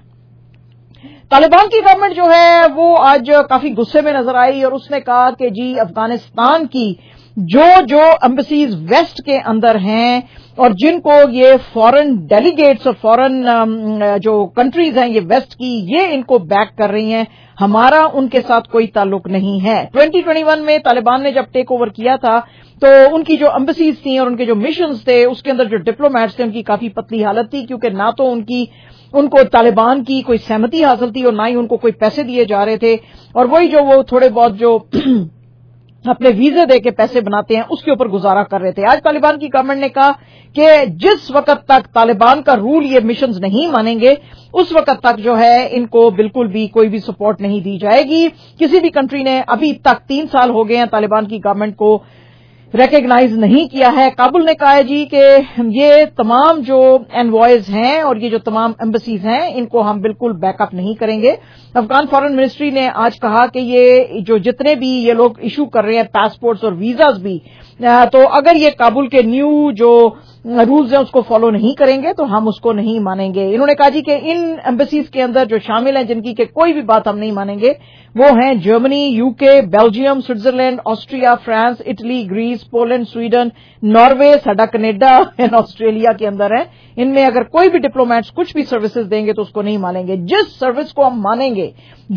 तालिबान की गवर्नमेंट जो है वो आज काफी गुस्से में नजर आई और उसने कहा कि जी अफगानिस्तान की जो जो एम्बेसीज वेस्ट के अंदर हैं और जिनको ये फॉरेन डेलीगेट्स और फॉरेन जो कंट्रीज हैं ये वेस्ट की ये इनको बैक कर रही हैं, हमारा उनके साथ कोई ताल्लुक नहीं है। ट्वेंटी ट्वेंटी वन में तालिबान ने जब टेक ओवर किया था तो उनकी जो एम्बेसीज थी और उनके जो मिशंस थे उसके अंदर जो डिप्लोमेट्स थे उनकी काफी पतली हालत थी, क्योंकि ना तो उनकी उनको तालिबान की कोई सहमति हासिल थी और ना ही उनको कोई पैसे दिए जा रहे थे। और वही जो वो थोड़े बहुत जो अपने वीजे दे के पैसे बनाते हैं, उसके ऊपर गुजारा कर रहे थे। आज तालिबान की गवर्नमेंट ने कहा कि जिस वक्त तक तालिबान का रूल ये मिशंस नहीं मानेंगे उस वक्त तक जो है इनको बिल्कुल भी कोई भी सपोर्ट नहीं दी जाएगी। किसी भी कंट्री ने अभी तक तीन साल हो गए हैं तालिबान की गवर्नमेंट को रिकग्नाइज नहीं किया है। काबुल ने कहा है जी कि ये तमाम जो एनवॉयज हैं और ये जो तमाम एम्बेसीज हैं इनको हम बिल्कुल बैकअप नहीं करेंगे। अफगान फॉरेन मिनिस्ट्री ने आज कहा कि ये जो जितने भी ये लोग इशू कर रहे हैं पासपोर्ट्स और वीजाज भी, तो अगर ये काबुल के न्यू जो रूल्स हैं उसको फॉलो नहीं करेंगे तो हम उसको नहीं मानेंगे। इन्होंने कहा जी कि इन एम्बेसीज के अंदर जो शामिल हैं जिनकी के कोई भी बात हम नहीं मानेंगे वो हैं Germany, UK, Belgium, Switzerland, Austria, France, Italy, Greece, Poland, Sweden, Norway, साडा कनेडा एंड ऑस्ट्रेलिया के अंदर है। इनमें अगर कोई भी डिप्लोमेट्स कुछ भी सर्विसेज देंगे तो उसको नहीं मानेंगे। जिस सर्विस को हम मानेंगे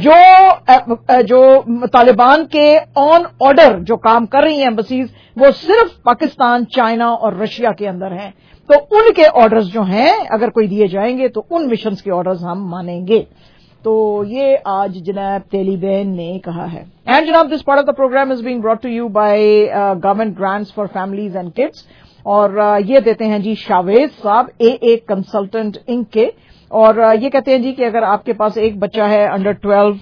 जो जो तालिबान के ऑन ऑर्डर जो काम कर रही हैं एम्बेसीज वो सिर्फ पाकिस्तान, चाइना और रशिया के अंदर हैं, तो उनके ऑर्डर्स जो हैं अगर कोई दिए जाएंगे तो उन मिशंस के ऑर्डर्स हम मानेंगे। तो ये आज जनाब तेलीबेन ने कहा है। एंड जनाब this part of the programme is being brought to you by government grants for families and kids, और uh, ये देते हैं जी शावेज साहब ए ए कंसल्टेंट इंक के, और uh, ये कहते हैं जी कि अगर आपके पास एक बच्चा है अंडर ट्वेल्व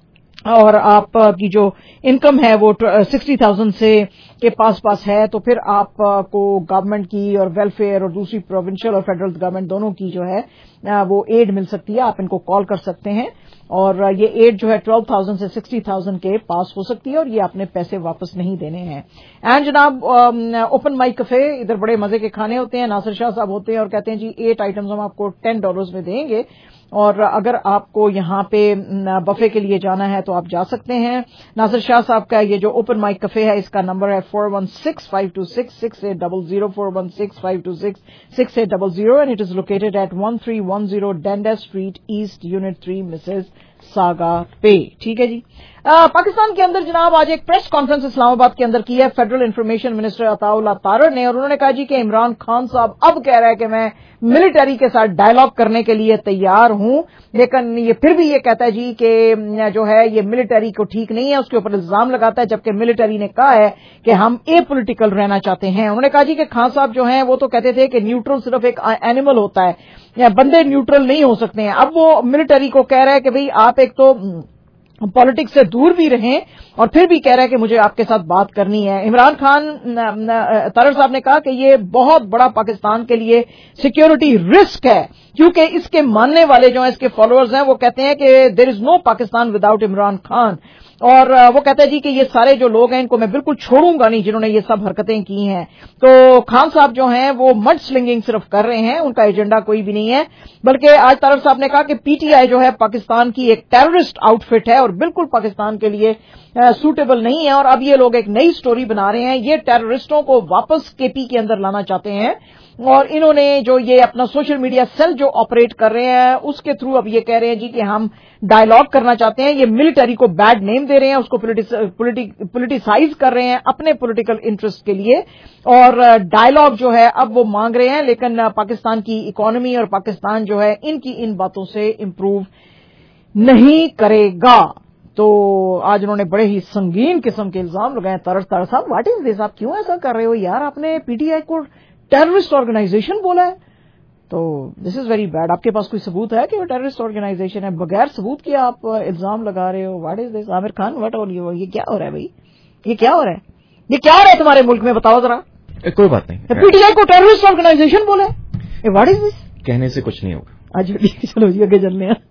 और आप uh, की जो इनकम है वो सिक्सटी थाउजेंड से के पास पास है तो फिर आपको गवर्नमेंट की और वेलफेयर और दूसरी प्रोविंशियल और फेडरल गवर्नमेंट दोनों की जो है वो एड मिल सकती है। आप इनको कॉल कर सकते हैं और ये एड जो है ट्वेल्व थाउजेंड से सिक्सटी थाउजेंड के पास हो सकती है और ये आपने पैसे वापस नहीं देने हैं। एंड जनाब ओपन माइक कैफे, इधर बड़े मजे के खाने होते हैं। नासिर शाह साहब होते हैं और कहते हैं जी एट आइटम्स हम आपको टेन डॉलर्स में देंगे, और अगर आपको यहाँ पे बफे के लिए जाना है तो आप जा सकते हैं। नासिर शाह साहब का ये जो ओपन माइक कैफे है इसका नंबर है four one six five two six six eight double zero, four one six five two six six eight double zero, and it is located at one three one zero Dundas street east unit three Mississauga पे। ठीक है जी। आ, पाकिस्तान के अंदर जनाब आज एक press conference Islamabad के अंदर की है federal information minister Attaullah Tarar ने, और उन्होंने कहा जी कि इमरान खान साहब अब कह रहा है कि मैं मिलिट्री के साथ डायलॉग करने के लिए तैयार हूं, लेकिन ये फिर भी ये कहता है जी कि जो है ये मिलिट्री को ठीक नहीं है, उसके ऊपर इल्जाम लगाता है, जबकि मिलिट्री ने कहा है कि हम ए पॉलिटिकल रहना चाहते हैं। उन्होंने कहा जी कि खान साहब जो हैं वो तो कहते थे कि न्यूट्रल सिर्फ एक एनिमल होता है या बंदे न्यूट्रल नहीं हो सकते हैं। अब वो मिलिट्री को कह रहा है कि भाई आप एक तो पॉलिटिक्स से दूर भी रहें और फिर भी कह रहा है कि मुझे आपके साथ बात करनी है। इमरान खान तारड़ साहब ने कहा कि ये बहुत बड़ा पाकिस्तान के लिए सिक्योरिटी रिस्क है, क्योंकि इसके मानने वाले जो हैं इसके फॉलोअर्स हैं वो कहते हैं कि there is no Pakistan without Imran Khan, और वो कहते हैं जी कि ये सारे जो लोग हैं इनको मैं बिल्कुल छोड़ूंगा नहीं जिन्होंने ये सब हरकतें की हैं। तो खान साहब जो हैं वो मड स्लिंगिंग सिर्फ कर रहे हैं, उनका एजेंडा कोई भी नहीं है, बल्कि आज तारड़ साहब ने कहा कि पीटीआई जो है पाकिस्तान की एक टेररिस्ट आउटफिट है और बिल्कुल पाकिस्तान के लिए सूटेबल नहीं है, और अब ये लोग एक नई स्टोरी बना रहे हैं। ये टेररिस्टों को वापस केपी के अंदर लाना चाहते हैं, और इन्होंने जो ये अपना सोशल मीडिया सेल जो ऑपरेट कर रहे हैं उसके थ्रू अब ये कह रहे हैं जी कि हम डायलॉग करना चाहते हैं। ये मिलिट्री को बैड नेम दे रहे हैं, उसको पॉलिटिसाइज कर रहे हैं अपने पॉलिटिकल इंटरेस्ट के लिए, और डायलॉग जो है अब वो मांग रहे हैं, लेकिन पाकिस्तान की इकोनॉमी और पाकिस्तान जो है इनकी इन बातों से इंप्रूव नहीं करेगा। तो आज उन्होंने बड़े ही संगीन किस्म के इल्जाम लगाए। तारड़ तारड़ साहब व्हाट इज दिस, आप क्यों ऐसा कर रहे हो यार, आपने पीटीआई को टेररिस्ट ऑर्गेनाइजेशन बोला है, तो दिस इज वेरी बैड। आपके पास कोई सबूत है कि वो टेररिस्ट ऑर्गेनाइजेशन है? बगैर सबूत के आप इल्जाम लगा रहे हो। What is this Aamir Khan, what all you, ये क्या हो रहा है भाई, ये क्या हो रहा है, ये क्या हो रहा है तुम्हारे मुल्क में, बताओ जरा। कोई बात नहीं, पीटीआई को टेररिस्ट ऑर्गेनाइजेशन बोला है, व्हाट इज दिस? कहने से कुछ नहीं होगा। आज चलो जी आगे चलने हैं।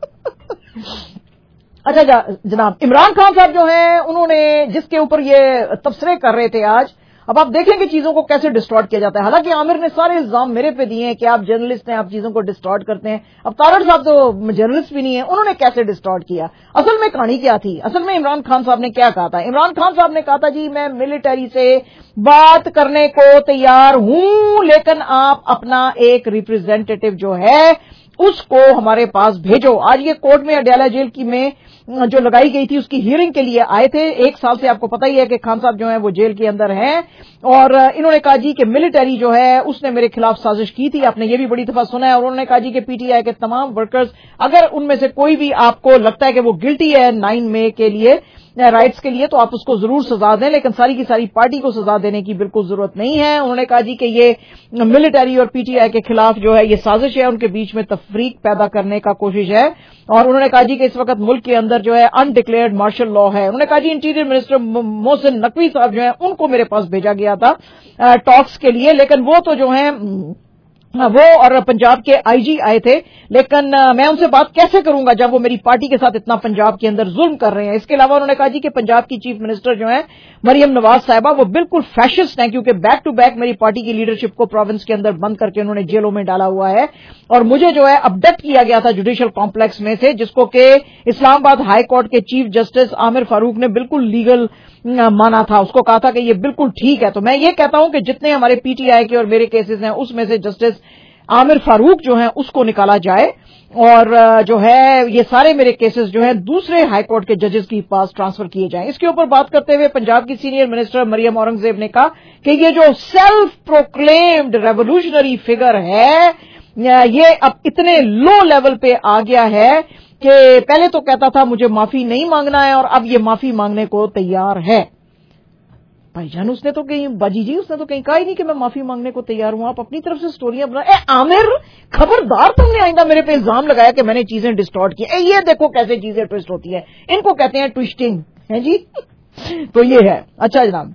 अच्छा जनाब, इमरान खान साहब जो हैं उन्होंने जिसके ऊपर ये तबसरे कर रहे थे आज, अब आप देखेंगे चीजों को कैसे डिस्टॉर्ट किया जाता है। हालांकि आमिर ने सारे इल्जाम मेरे पे दिए हैं कि आप जर्नलिस्ट हैं, आप चीजों को डिस्टॉर्ट करते हैं। अब तारड़ साहब तो जर्नलिस्ट भी नहीं है, उन्होंने कैसे डिस्टॉर्ट किया? असल में कहानी क्या थी? असल में इमरान खान साहब ने क्या कहा था? इमरान खान साहब ने कहा था जी मैं मिलिट्री से बात करने को तैयार हूं, लेकिन आप अपना एक रिप्रेजेंटेटिव जो है उसको हमारे पास भेजो। आज ये कोर्ट में अडयाला जेल की में जो लगाई गई थी उसकी हियरिंग के लिए आए थे। एक साल से आपको पता ही है कि खान साहब जो हैं वो जेल के अंदर हैं, और इन्होंने कहा जी कि मिलिट्री जो है उसने मेरे खिलाफ साजिश की थी। आपने ये भी बड़ी दफा सुना है। और उन्होंने कहा जी कि पीटीआई के तमाम वर्कर्स, अगर उनमें से कोई भी आपको लगता है कि वो गिल्टी है नाइन मई के लिए, رائٹس کے لیے تو آپ اس کو ضرور سزا دیں, لیکن ساری کی ساری پارٹی کو سزا دینے کی بالکل ضرورت نہیں ہے. انہوں نے کہا جی کہ یہ ملٹری اور پی ٹی آئی کے خلاف جو ہے یہ سازش ہے, ان کے بیچ میں تفریق پیدا کرنے کا کوشش ہے. اور انہوں نے کہا جی کہ اس وقت ملک کے اندر جو ہے انڈکلیئرڈ مارشل لا ہے. انہوں نے کہا جی انٹیریئر منسٹر محسن نقوی صاحب جو ہیں ان کو میرے پاس بھیجا گیا تھا ٹاکس کے لیے, لیکن وہ تو جو ہیں وہ اور پنجاب کے آئی جی آئے تھے, لیکن میں ان سے بات کیسے کروں گا جب وہ میری پارٹی کے ساتھ اتنا پنجاب کے اندر ظلم کر رہے ہیں. اس کے علاوہ انہوں نے کہا جی کہ پنجاب کی چیف منسٹر جو ہیں مریم نواز صاحبہ وہ بالکل فیشسٹ ہیں, کیونکہ بیک ٹو بیک میری پارٹی کی لیڈرشپ کو پروونس کے اندر بند کر کے انہوں نے جیلوں میں ڈالا ہوا ہے. اور مجھے جو ہے ابڈکٹ کیا گیا تھا جوڈیشل کمپلیکس میں سے, جس کو کہ اسلام آباد ہائی کورٹ کے چیف جسٹس عامر فاروق نے بالکل لیگل مانا تھا. اس کو کہا تھا کہ یہ بالکل ٹھیک ہے. تو میں یہ کہتا ہوں کہ جتنے ہمارے پی ٹی آئی کے اور میرے کیسز ہیں اس میں سے جسٹس عامر فاروق جو ہیں اس کو نکالا جائے, اور جو ہے یہ سارے میرے کیسز جو ہیں دوسرے ہائی کورٹ کے ججز کے پاس ٹرانسفر کیے جائیں. اس کے اوپر بات کرتے ہوئے پنجاب کی سینئر منسٹر مریم اورنگزیب نے کہا کہ یہ جو سیلف پروکلیمڈ ریولوشنری فگر ہے یہ اب اتنے لو لیول پہ آ گیا ہے کہ پہلے تو کہتا تھا مجھے معافی نہیں مانگنا ہے, اور اب یہ معافی مانگنے کو تیار ہے. بھائی جان اس نے تو کہیں باجی جی اس نے تو کہیں کہا ہی نہیں کہ میں معافی مانگنے کو تیار ہوں. آپ اپنی طرف سے سٹوریاں بنا. اے عامر خبردار, تم نے آئندہ میرے پہ الزام لگایا کہ میں نے چیزیں ڈسٹارٹ کی. اے یہ دیکھو کیسے چیزیں ٹوسٹ ہوتی ہے, ان کو کہتے ہیں ٹوسٹنگ ہے جی. تو یہ ہے. اچھا جناب,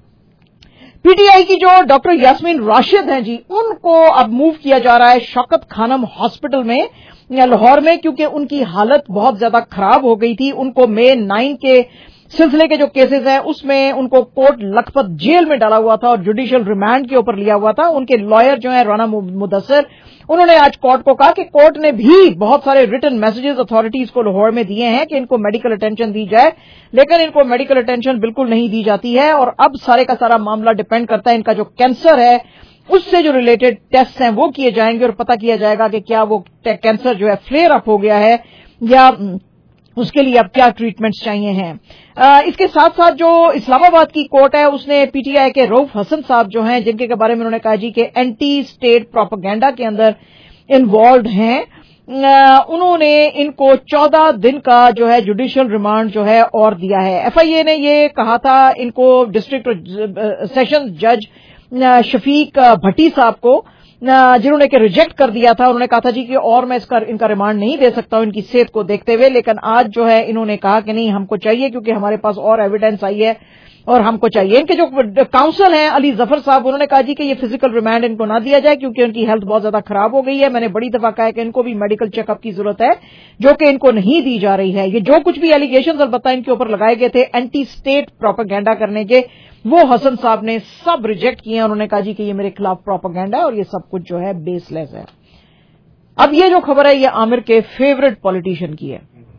پی ٹی آئی کی جو ڈاکٹر یاسمین راشد ہیں جی ان کو اب موو کیا جا رہا ہے شوکت خانم ہاسپٹل میں لاہور میں, کیونکہ ان کی حالت بہت زیادہ خراب ہو گئی تھی. ان کو مے نائن کے سلسلے کے جو کیسز ہیں اس میں ان کو کورٹ لکھپت جیل میں ڈالا ہوا تھا اور جوڈیشل ریمانڈ کے اوپر لیا ہوا تھا. ان کے لائر جو ہیں رانا مدثر, انہوں نے آج کورٹ کو کہا کہ کورٹ نے بھی بہت سارے ریٹن میسجز اتھارٹیز کو لاہور میں دیے ہیں کہ ان کو میڈیکل اٹینشن دی جائے, لیکن ان کو میڈیکل اٹینشن بالکل نہیں دی جاتی ہے. اور اب سارے کا سارا معاملہ ڈپینڈ کرتا ہے ان کا جو کینسر ہے اس سے جو ریلیٹڈ ٹیسٹ ہیں وہ کیے جائیں گے, اور پتہ کیا جائے گا کہ کیا وہ کینسر جو ہے فلیئر اپ ہو گیا ہے یا اس کے لیے اب کیا ٹریٹمنٹس چاہیے ہیں. اس کے ساتھ ساتھ جو اسلام آباد کی کورٹ ہے اس نے پی ٹی آئی کے رؤف حسن صاحب جو ہیں جن کے بارے میں انہوں نے کہا جی کہ اینٹی اسٹیٹ پروپیگنڈا کے اندر انوالوڈ ہیں, انہوں نے ان کو چودہ دن کا جو ہے جوڈیشل ریمانڈ جو ہے اور دیا ہے. ایف آئی اے نے یہ کہا تھا ان کو ڈسٹرکٹ سیشن جج شفیق بھٹی صاحب کو, جنہوں نے کہ ریجیکٹ کر دیا تھا. انہوں نے کہا تھا جی کہ اور میں اس کا ان کا ریمانڈ نہیں دے سکتا ہوں ان کی صحت کو دیکھتے ہوئے, لیکن آج جو ہے انہوں نے کہا کہ نہیں ہم کو چاہیے کیونکہ ہمارے پاس اور ایویڈینس آئی ہے اور ہم کو چاہیے. ان کے جو کاؤنسل ہیں علی ظفر صاحب, انہوں نے کہا جی کہ یہ فزیکل ریمانڈ ان کو نہ دیا جائے کیونکہ ان کی ہیلتھ بہت زیادہ خراب ہو گئی ہے. میں نے بڑی دفعہ کہا ہے کہ ان کو بھی میڈیکل چیک اپ کی ضرورت ہے جو کہ ان کو نہیں دی جا رہی ہے. یہ جو کچھ بھی ایلیگیشنز البتہ ان کے اوپر لگائے گئے تھے اینٹی اسٹیٹ پروپیگنڈا کرنے کے, وہ حسن صاحب نے سب ریجیکٹ کیے. انہوں نے کہا جی کہ یہ میرے خلاف پروپیگنڈا ہے اور یہ سب کچھ جو ہے بیس لیس ہے. اب یہ جو خبر ہے یہ عامر کے فیورٹ پولیٹیشین کی ہے,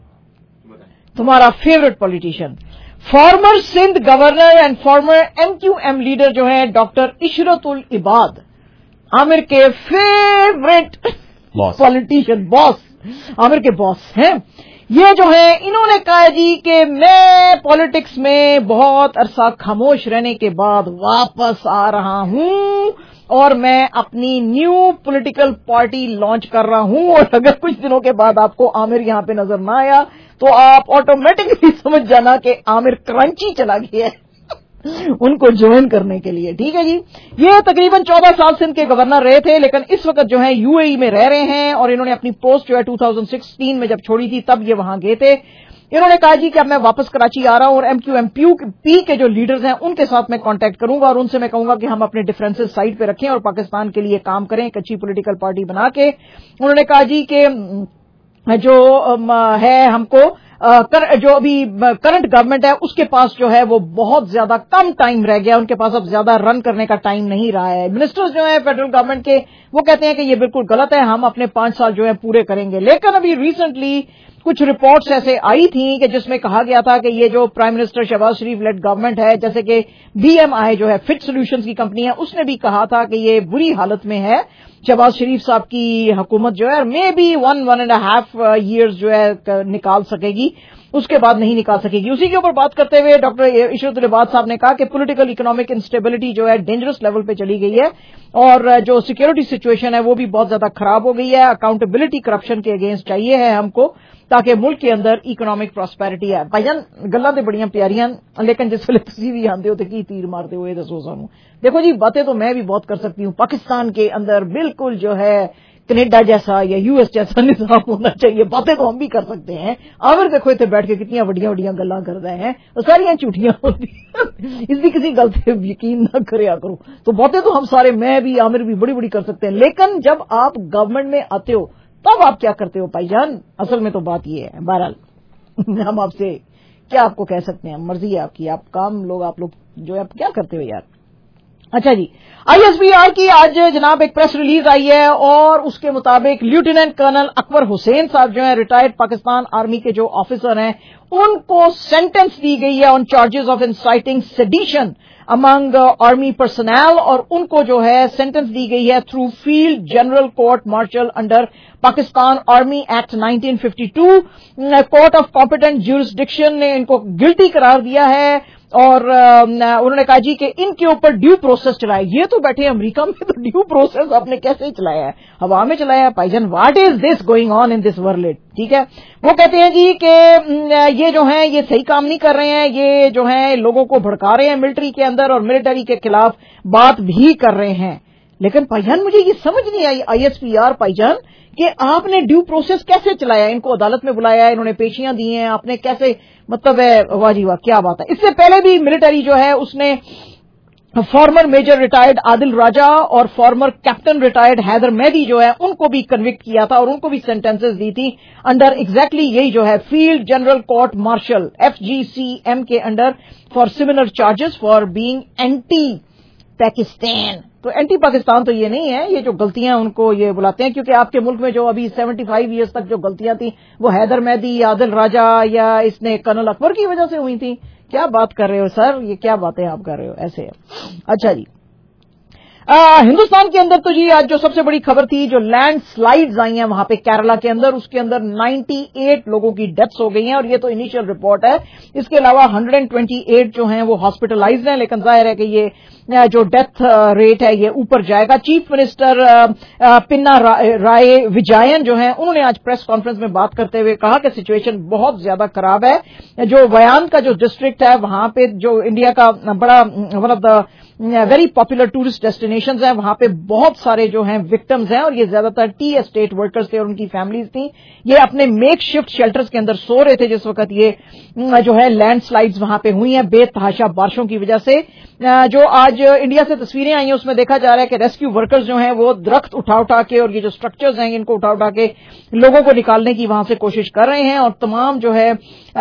تمہارا favourite politician former Sindh governor and former M Q M leader جو ہیں ڈاکٹر عشرت العباد, عامر کے فیورٹ پولیٹیشین, باس عامر کے باس ہیں. یہ جو ہے انہوں نے کہا جی کہ میں پالیٹکس میں بہت عرصہ خاموش رہنے کے بعد واپس آ رہا ہوں اور میں اپنی نیو پولیٹیکل پارٹی لانچ کر رہا ہوں, اور اگر کچھ دنوں کے بعد آپ کو عامر یہاں پہ نظر نہ آیا تو آپ آٹومیٹکلی سمجھ جانا کہ عامر کرانچی چلا گیا ہے ان کو جوائن کرنے کے لیے. ٹھیک ہے جی, یہ تقریباً چودہ سال سے ان کے گورنر رہے تھے, لیکن اس وقت جو ہے یو اے ای میں رہ رہے ہیں, اور انہوں نے اپنی پوسٹ جو ہے دو ہزار سولہ میں جب چھوڑی تھی تب یہ وہاں گئے تھے. انہوں نے کہا جی کہ اب میں واپس کراچی آ رہا ہوں اور ایم کیو ایم پی کے جو لیڈرز ہیں ان کے ساتھ میں کانٹیکٹ کروں گا اور ان سے میں کہوں گا کہ ہم اپنے ڈفرینسز سائڈ پہ رکھیں اور پاکستان کے لیے کام کریں ایک اچھی پولیٹیکل پارٹی بنا کے. انہوں نے کہا جی کہ جو ہے ہم کو جو ابھی کرنٹ گورنمنٹ ہے اس کے پاس جو ہے وہ بہت زیادہ کم ٹائم رہ گیا, ان کے پاس اب زیادہ رن کرنے کا ٹائم نہیں رہا ہے. منسٹرز جو ہیں فیڈرل گورنمنٹ کے وہ کہتے ہیں کہ یہ بالکل غلط ہے, ہم اپنے پانچ سال جو ہے پورے کریں گے. لیکن ابھی ریسنٹلی کچھ رپورٹس ایسے آئی تھیں کہ جس میں کہا گیا تھا کہ یہ جو prime minister Shehbaz Sharif led government ہے, جیسے کہ بی ایم آئی جو ہے فٹ سولوشنز کی کمپنی ہے, اس نے بھی کہا تھا کہ یہ بری حالت میں ہے شہباز شریف صاحب کی حکومت جو ہے maybe one one and half years جو ہے نکال سکے گی. उसके बाद नहीं निकाल सकेगी। उसी के ऊपर बात करते हुए डॉक्टर इशरत उल-इबाद साहब ने कहा कि पॉलिटिकल इकोनॉमिक इंस्टेबिलिटी जो है डेंजरस लेवल पे चली गई है और जो सिक्योरिटी सिचुएशन है वो भी बहुत ज्यादा खराब हो गई है। अकाउंटेबिलिटी करप्शन के अगेंस्ट चाहिए है हमको ताकि मुल्क के अंदर इकोनॉमिक प्रॉस्पेरिटी है। भाईजान गल्लां ते बड़ियां प्यारियां लेकिन जिस वेले तुसीं भी आंदे हो ते की तीर मारते हो ये दसो सानू। देखो जी बातें तो मैं भी बहुत कर सकती हूँ। पाकिस्तान के अंदर बिल्कुल जो है कनेडा जैसा या यूएस जैसा निजाम होना चाहिए, बातें तो हम भी कर सकते हैं। आवर देखो इतने बैठ के कितनी वड्डियां वड्डियां गल्लां कर रहे हैं, तो सारियां झूठियां होती इसकी किसी गल से यकीन ना करया करो। तो बातें तो हम सारे, मैं भी आमिर भी बड़ी बड़ी कर सकते हैं, लेकिन जब आप गवर्नमेंट में आते हो तब आप क्या करते हो भाईजान? असल में तो बात ये है। बहरहाल हम आपसे क्या आपको कह सकते हैं, मर्जी है आपकी, आप काम लोग आप लोग जो है आप क्या करते हो यार। अच्छा जी, आईएसबीआर की आज जनाब एक प्रेस रिलीज आई है और उसके मुताबिक लेफ्टिनेंट कर्नल अकबर हुसैन साहब जो है रिटायर्ड पाकिस्तान आर्मी के जो ऑफिसर हैं उनको सेंटेंस दी गई है on charges of inciting sedition among army personnel और उनको जो है सेंटेंस दी गई है through field general court martial under Pakistan army act nineteen fifty two. Court of competent jurisdiction ने इनको गिल्टी करार दिया है और उन्होंने कहा जी कि इनके ऊपर ड्यू प्रोसेस चलाया। ये तो बैठे अमेरिका में, तो ड्यू प्रोसेस आपने कैसे चलाया है? हवा में चलाया है भाईजान। What is this going on in this world? ठीक है, वो कहते हैं जी कि ये जो है ये सही काम नहीं कर रहे हैं, ये जो है लोगों को भड़का रहे हैं मिलिट्री के अंदर और मिलिट्री के खिलाफ बात भी कर रहे हैं। लेकिन भाईजान मुझे ये समझ नहीं आई आईएसपीआर भाईजान कि आपने ड्यू प्रोसेस कैसे चलाया? इनको अदालत में बुलाया है, इन्होंने पेशियां दी हैं, आपने कैसे, मतलब है वाह जी वाह क्या बात है। इससे पहले भी मिलिट्री जो है उसने former major retired Adil Raja और former captain retired Haider Mehdi जो है उनको भी कन्विक्ट किया था और उनको भी सेंटेंसेस दी थी अंडर एग्जैक्टली यही जो है field general court martial FGCM के under for similar charges for being anti Pakistan. तो एंटी पाकिस्तान तो ये नहीं है, ये जो गलतियां उनको ये बुलाते हैं क्योंकि आपके मुल्क में जो अभी पचहत्तर इयर्स तक जो गलतियां थी वो हैदर मेहदी, आदिल राजा या इसने कर्नल अकबर की वजह से हुई थी। क्या बात कर रहे हो सर, ये क्या बातें आप कर रहे हो ऐसे? अच्छा जी, आ, हिंदुस्तान के अंदर तो जी आज जो सबसे बड़ी खबर थी जो लैंड स्लाइड्स आई हैं वहां पे केरला के अंदर, उसके अंदर अट्ठानवे लोगों की डेथ्स हो गई हैं और ये तो इनिशियल रिपोर्ट है। इसके अलावा एक सौ अट्ठाईस जो हैं वो हॉस्पिटलाइज्ड हैं, लेकिन जाहिर है कि ये जो डेथ रेट है ये ऊपर जाएगा। Chief minister Pinarayi Vijayan जो है उन्होंने आज प्रेस कॉन्फ्रेंस में बात करते हुए कहा कि सिचुएशन बहुत ज्यादा खराब है। जो वयान का जो डिस्ट्रिक्ट है वहां पे जो इंडिया का बड़ा one of the very popular tourist destinations हैं, वहां पे बहुत सारे जो हैं विक्टिम्स हैं और ये ज्यादातर टी एस्टेट वर्कर्स थे और उनकी फैमिलीज थी। ये अपने मेक शिफ्ट शेल्टर्स के अंदर सो रहे थे जिस वक्त ये जो है लैंडस्लाइड्स वहां पे हुई हैं बेतहाशा बारिशों की वजह से। जो आज इंडिया से तस्वीरें आई हैं उसमें देखा जा रहा है कि रेस्क्यू वर्कर्स जो हैं वो दरख्त उठा उठा के और ये जो स्ट्रक्चर्स हैं इनको उठा उठा के लोगों को निकालने की वहां से कोशिश कर रहे हैं और तमाम जो है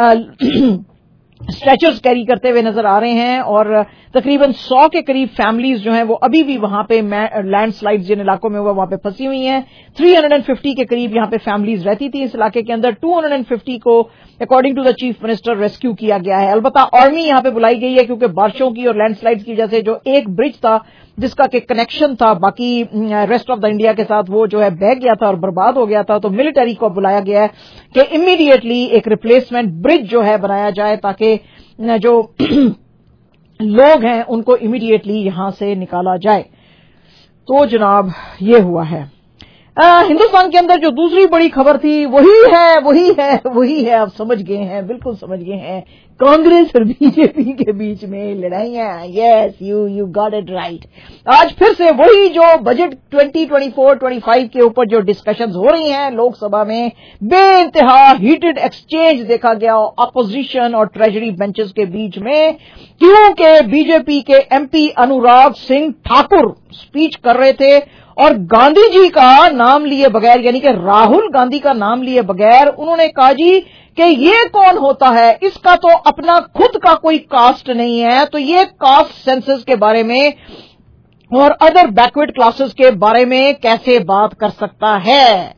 स्ट्रेचर्स कैरी करते हुए नजर आ रहे हैं और तकरीबन सौ के करीब फैमिलीज जो हैं वो अभी भी वहां पे लैंडस्लाइड्स जिन इलाकों में हुआ वहां पे फंसी हुई हैं। तीन सौ पचास के करीब यहां पे फैमिलीज रहती थी इस इलाके के अंदर। दो सौ पचास को according to the chief minister rescue किया गया है। अलबत्ता आर्मी यहां पे बुलाई गई है क्योंकि बारिशों की और लैंडस्लाइड्स की वजह से जो एक ब्रिज था जिसका कि कनेक्शन था बाकी रेस्ट ऑफ द इंडिया के साथ वो जो है बह गया था और बर्बाद हो गया था, तो मिलिट्री को बुलाया गया है कि इमीडिएटली एक रिप्लेसमेंट ब्रिज जो है बनाया जाए ताकि जो लोग हैं उनको इमीडिएटली यहां से निकाला जाए। तो जनाब ये हुआ है। आ, हिंदुस्तान के अंदर जो दूसरी बड़ी खबर थी वही है वही है वही है आप समझ गए हैं, बिल्कुल समझ गए हैं, कांग्रेस और बीजेपी के बीच में लड़ाइयां। Yes you you got it right. आज फिर से वही जो budget twenty twenty four twenty फाइव के ऊपर जो डिस्कशंस हो रही हैं लोकसभा में, बेइंतहा हीटेड एक्सचेंज देखा गया अपोजिशन और ट्रेजरी बेंचेस के बीच में, क्योंकि बीजेपी के एमपी अनुराग सिंह ठाकुर स्पीच कर रहे थे और गांधी जी का नाम लिए बगैर यानी कि राहुल गांधी का नाम लिए बगैर उन्होंने कहा जी कि ये कौन होता है, इसका तो अपना खुद का कोई कास्ट नहीं है, तो ये कास्ट सेंसस के बारे में और अदर बैकवर्ड क्लासेस के बारे में कैसे बात कर सकता है।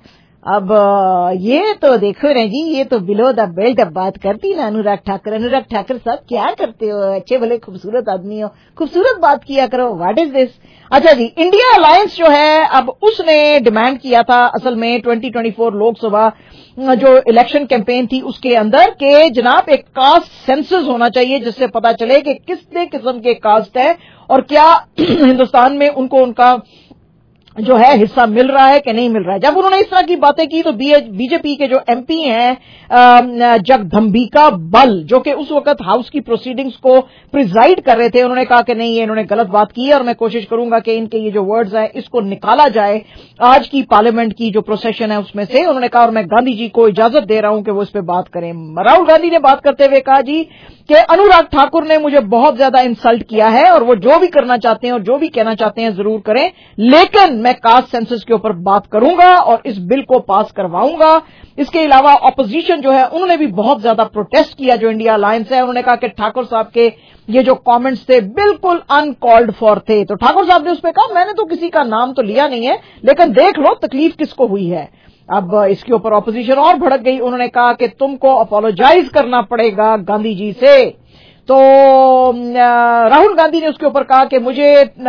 اب یہ تو دیکھو نا جی, یہ تو بلو دا بیلٹ اب بات کرتی نا انوراگ ٹھاکر. انوراگ ٹھاکر صاحب کیا کرتے ہو, اچھے بھلے خوبصورت آدمی ہو, خوبصورت بات کیا کرو. What is this? اچھا جی, انڈیا الائنس جو ہے اب اس نے ڈیمانڈ کیا تھا اصل میں twenty twenty four Lok Sabha جو الیکشن کیمپین تھی اس کے اندر کہ جناب ایک کاسٹ سینسس ہونا چاہیے جس سے پتا چلے کہ کس قسم کے کاسٹ ہے اور کیا ہندوستان میں ان کو ان کا جو ہے حصہ مل رہا ہے کہ نہیں مل رہا ہے. جب انہوں نے اس طرح کی باتیں کی تو بی جے پی کے جو ایم پی ہیں جگدمبیکا بل, جو کہ اس وقت ہاؤس کی پروسیڈنگز کو پریزائڈ کر رہے تھے, انہوں نے کہا کہ نہیں یہ انہوں نے غلط بات کی ہے اور میں کوشش کروں گا کہ ان کے یہ جو ورڈز ہیں اس کو نکالا جائے آج کی پارلیمنٹ کی جو پروسیشن ہے اس میں سے. انہوں نے کہا اور میں گاندھی جی کو اجازت دے رہا ہوں کہ وہ اس پہ بات کریں. راہل گاندھی نے بات کرتے ہوئے کہا جی کہ انوراگ ٹھاکر نے مجھے بہت زیادہ انسلٹ کیا ہے اور وہ جو بھی کرنا چاہتے ہیں اور جو بھی کہنا چاہتے ہیں ضرور کریں, لیکن میں کاسٹ سینسس کے اوپر بات کروں گا اور اس بل کو پاس کرواؤں گا. اس کے علاوہ اپوزیشن جو ہے انہوں نے بھی بہت زیادہ پروٹیسٹ کیا جو انڈیا الائنس ہے. انہوں نے کہا کہ ٹھاکر صاحب کے یہ جو کامنٹس تھے بالکل ان کالڈ فار تھے. تو ٹھاکر صاحب نے اس پہ کہا میں نے تو کسی کا نام تو لیا نہیں ہے, لیکن دیکھ لو تکلیف کس کو ہوئی ہے. اب اس کے اوپر اپوزیشن اور بھڑک گئی. انہوں نے کہا کہ تم کو اپولوجائز کرنا پڑے گا گاندھی جی سے. تو راہل گاندھی نے اس کے اوپر کہا کہ مجھے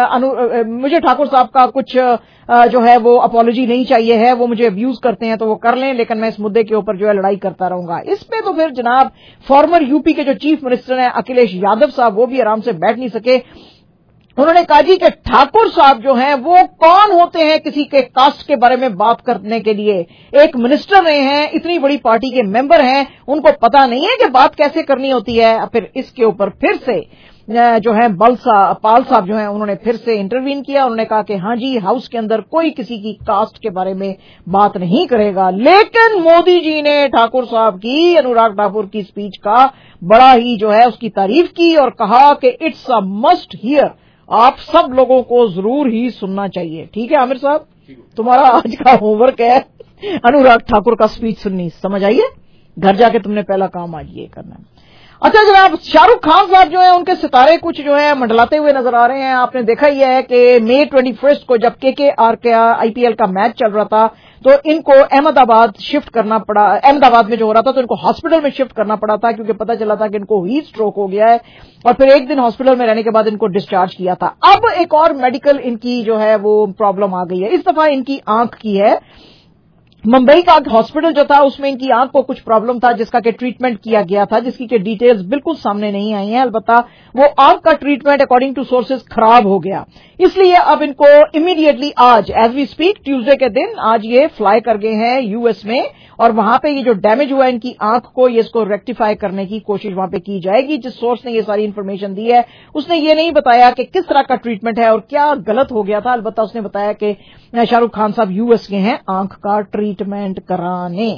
مجھے ٹھاکر صاحب کا کچھ جو ہے وہ اپولوجی نہیں چاہیے ہے, وہ مجھے ابیوز کرتے ہیں تو وہ کر لیں, لیکن میں اس مدعے کے اوپر جو ہے لڑائی کرتا رہوں گا. اس پہ تو پھر جناب فارمر یو پی کے جو چیف منسٹر ہیں اکھلیش یادو صاحب وہ بھی آرام سے بیٹھ نہیں سکے. انہوں نے کہا جی کہ ٹھاکر صاحب جو ہیں وہ کون ہوتے ہیں کسی کے کاسٹ کے بارے میں بات کرنے کے لیے, ایک منسٹر رہے ہیں, اتنی بڑی پارٹی کے ممبر ہیں, ان کو پتا نہیں ہے کہ بات کیسے کرنی ہوتی ہے. پھر اس کے اوپر پھر سے جو ہے بل صاحب پال صاحب جو ہیں انہوں نے پھر سے انٹروین کیا. انہوں نے کہا کہ ہاں جی ہاؤس کے اندر کوئی کسی کی کاسٹ کے بارے میں بات نہیں کرے گا. لیکن مودی جی نے ٹھاکر صاحب کی انوراگ ٹھاکر کی اسپیچ کا بڑا ہی جو ہے اس کی تعریف کی اور کہا کہ اٹس اے مسٹ ہیئر, آپ سب لوگوں کو ضرور ہی سننا چاہیے. ٹھیک ہے عامر صاحب, تمہارا آج کا ہوم ورک ہے انوراگ ٹھاکر کا اسپیچ سننی, سمجھ آئیے, گھر جا کے تم نے پہلا کام آج یہ کرنا ہے. اچھا جناب, شاہ رخ خان صاحب جو ہیں ان کے ستارے کچھ جو ہے منڈلاتے ہوئے نظر آ رہے ہیں. آپ نے دیکھا ہی ہے کہ مئی ٹوئنٹی فرسٹ کو جب کے کے آر کا آئی پی ایل کا میچ چل رہا تھا تو ان کو احمد آباد شفٹ کرنا پڑا, احمد آباد میں جو ہو رہا تھا تو ان کو ہاسپٹل میں شفٹ کرنا پڑا تھا کیونکہ پتا چلا تھا کہ ان کو ہیٹ اسٹروک ہو گیا ہے, اور پھر ایک دن ہاسپٹل میں رہنے کے بعد ان کو ڈسچارج کیا تھا. اب ایک اور میڈیکل ان کی جو ہے وہ پرابلم آ گئی ہے. اس دفعہ ان کی آنکھ کی ہے. ممبئی کا ہاسپٹل جو تھا اس میں ان کی آنکھ کو کچھ پرابلم تھا جس کا کہ ٹریٹمنٹ کیا گیا تھا, جس کی کہ ڈیٹیلز بالکل سامنے نہیں آئی ہیں. البتہ وہ آنکھ کا ٹریٹمنٹ اکارڈنگ ٹو سورسز خراب ہو گیا, اس لیے اب ان کو امیڈیٹلی آج ایز وی اسپیک ٹیوزڈے کے دن آج یہ فلائی کر گئے ہیں یو ایس میں, اور وہاں پہ یہ جو ڈیمیج ہوا ہے ان کی آنکھ کو یہ اس کو ریکٹیفائی کرنے کی کوشش وہاں پہ کی جائے گی. جس سورس نے یہ ساری انفارمیشن دی ہے اس نے یہ نہیں بتایا کہ کس طرح کا ٹریٹمنٹ ہے اور کیا غلط ہو گیا تھا, البتہ اس نے بتایا کہ شاہ رخ خان صاحب یو ایس کے ہیں آنکھ کا ٹریٹمنٹ کرانے.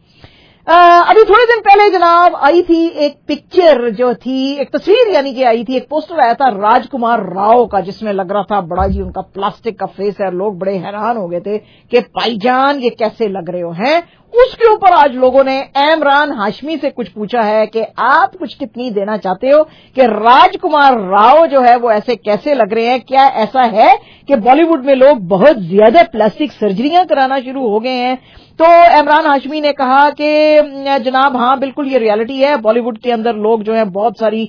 ابھی تھوڑے دن پہلے جناب آئی تھی ایک پکچر جو تھی, ایک تصویر یعنی کہ آئی تھی, ایک پوسٹر آیا تھا راج کمار راؤ کا جس میں لگ رہا تھا بڑا جی ان کا پلاسٹک کا فیس ہے. لوگ بڑے حیران ہو گئے تھے کہ بھائی جان یہ کیسے لگ رہے ہو ہیں. اس کے اوپر آج لوگوں نے عمران ہاشمی سے کچھ پوچھا ہے کہ آپ کچھ ٹپنی دینا چاہتے ہو کہ راج کمار راؤ جو ہے وہ ایسے کیسے لگ رہے ہیں, کیا ایسا ہے کہ بالی ووڈ میں لوگ بہت زیادہ پلاسٹک سرجریاں کرانا شروع ہو گئے ہیں. تو عمران ہاشمی نے کہا کہ جناب ہاں بالکل یہ ریالٹی ہے, بالی ووڈ کے اندر لوگ جو ہیں بہت ساری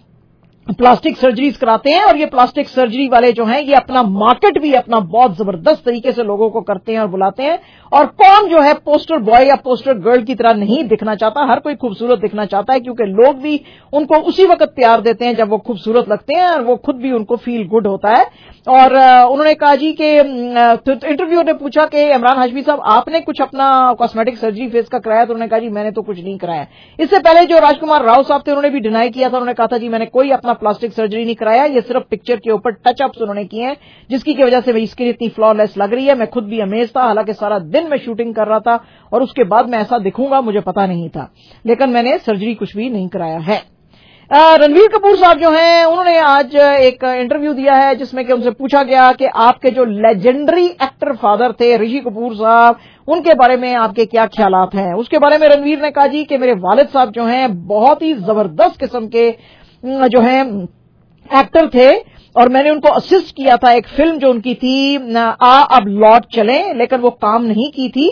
پلاسٹک سرجریز کراتے ہیں, اور یہ پلاسٹک سرجری والے جو ہیں یہ اپنا مارکیٹ بھی اپنا بہت زبردست طریقے سے لوگوں کو کرتے ہیں اور بلاتے ہیں. اور کون جو ہے پوسٹر بوائے یا پوسٹر گرل کی طرح نہیں دکھنا چاہتا, ہر کوئی خوبصورت دکھنا چاہتا ہے کیونکہ لوگ بھی ان کو اسی وقت پیار دیتے ہیں جب وہ خوبصورت لگتے ہیں اور وہ خود بھی ان کو فیل گڈ ہوتا ہے. اور انہوں نے کہا جی کہ انٹرویو نے پوچھا کہ عمران ہاشمی صاحب آپ نے کچھ اپنا کاسمیٹک سرجری فیس کا کرایا, تو انہوں نے کہا جی میں نے تو کچھ نہیں کرایا. اس سے پہلے جو راج کمار راؤ صاحب تھے انہوں نے بھی ڈینائی کیا تھا, انہوں نے کہا تھا جی میں نے کوئی اپنا پلاسٹک سرجری نہیں کرایا, یہ صرف پکچر کے اوپر ٹچ اپس انہوں نے کیے ہیں جس کی وجہ سے اس کی اتنی فلا لیس لگ رہی ہے. میں خود بھی امیز تھا, حالانکہ سارا دن میں شوٹنگ کر رہا تھا اور اس کے بعد میں ایسا دکھوں گا مجھے پتا نہیں تھا, لیکن میں نے سرجری کچھ بھی نہیں کرایا ہے. رنویر کپور صاحب جو ہیں انہوں نے آج ایک انٹرویو دیا ہے جس میں کہ ان سے پوچھا گیا کہ آپ کے جو لیجنڈری ایکٹر فادر تھے رشی کپور صاحب, ان کے بارے میں آپ کے کیا خیالات ہیں. اس کے بارے میں رنویر نے کہا جی کہ میرے والد صاحب جو ہیں بہت ہی زبردست قسم کے جو ہیں ایکٹر تھے, اور میں نے ان کو اسسٹ کیا تھا ایک فلم جو ان کی تھی آ اب لوٹ چلیں, لیکن وہ کام نہیں کی تھی.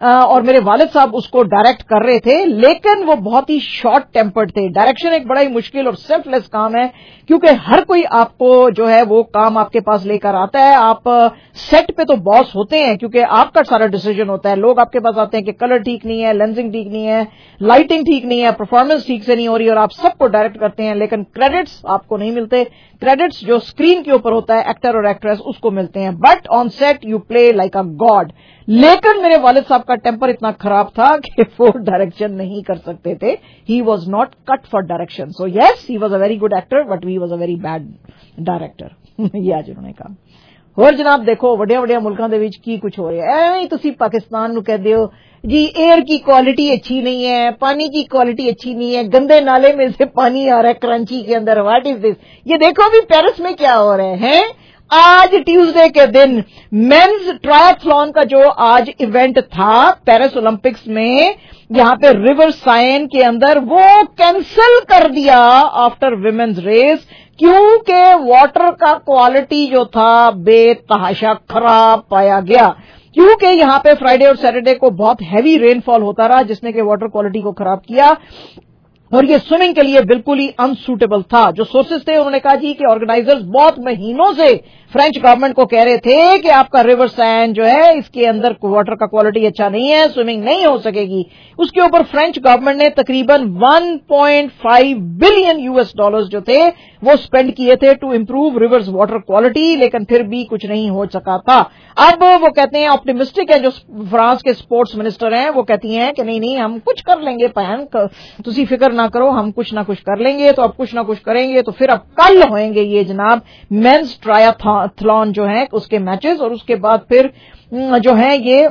और मेरे वालिद साहब उसको डायरेक्ट कर रहे थे, लेकिन वो बहुत ही शॉर्ट टेम्पर्ड थे। डायरेक्शन एक बड़ा ही मुश्किल और सेल्फलेस काम है, क्योंकि हर कोई आपको जो है वो काम आपके पास लेकर आता है। आप सेट पे तो बॉस होते हैं, क्योंकि आपका सारा डिसीजन होता है। लोग आपके पास आते हैं कि कलर ठीक नहीं है, लेंसिंग ठीक नहीं है, लाइटिंग ठीक नहीं है, परफॉर्मेंस ठीक से नहीं हो रही, और आप सबको डायरेक्ट करते हैं, लेकिन क्रेडिट्स आपको नहीं मिलते। क्रेडिट्स जो स्क्रीन के ऊपर होता है एक्टर और एक्ट्रेस, उसको मिलते हैं, but on set you play like a god. लेकिन मेरे वालिद साहब का टेम्पर इतना खराब था कि वो डायरेक्शन नहीं कर सकते थे। He was not cut for direction. So yes, he was a very good actor, but he was a very bad director. ये आज उन्होंने कहा। ਹੋਰ जनाब देखो ਵੱਡੀਆਂ ਵੱਡੀਆਂ ਮੁਲਕਾਂ ਦੇ ਵਿੱਚ ਕੀ ਕੁਝ ਹੋ ਰਿਹਾ ਹੈ। ਐਵੇਂ ਹੀ ਤੁਸੀਂ ਪਾਕਿस्तान ਨੂੰ कहते हो जी एयर की क्वालिटी अच्छी नहीं है, पानी की क्वालिटी अच्छी नहीं है, गंदे नाले में से पानी आ रहा है कराची के अंदर। What is this? ये देखो अभी पेरिस में क्या हो रहे हैं। आज ट्यूसडे के दिन मेंस ट्रायथलॉन का जो आज इवेंट था पेरिस ओलंपिक्स में, यहाँ पे रिवर साइन के अंदर, वो कैंसिल कर दिया आफ्टर विमेन्स रेस, क्योंकि वाटर का क्वालिटी जो था बेतहाशा खराब पाया गया। क्योंकि यहाँ पे फ्राइडे और सैटरडे को बहुत हैवी रेनफॉल होता रहा, जिसने कि वाटर क्वालिटी को खराब किया, और ये स्विमिंग के लिए बिल्कुल ही अनसूटेबल था। जो सोर्सेज थे उन्होंने कहा जी कि ऑर्गेनाइजर्स बहुत महीनों से फ्रेंच गवर्नमेंट को कह रहे थे कि आपका रिवर सैन जो है इसके अंदर वाटर का क्वालिटी अच्छा नहीं है, स्विमिंग नहीं हो सकेगी। उसके ऊपर फ्रेंच गवर्नमेंट ने तकरीबन one point five billion US dollars जो थे वो स्पेंड किए थे to improve rivers water quality, लेकिन फिर भी कुछ नहीं हो सका था। अब वो कहते हैं ऑप्टिमिस्टिक है, जो फ्रांस के स्पोर्ट्स मिनिस्टर हैं, वो कहती हैं कि नहीं नहीं हम कुछ कर लेंगे, पहन तुसी फिक्र ना करो, हम कुछ ना कुछ कर लेंगे। तो अब कुछ ना कुछ करेंगे तो फिर अब कल होंगे ये जनाब मेंस ट्रायथलॉन जो है उसके मैचेस, और उसके बाद फिर जो है ये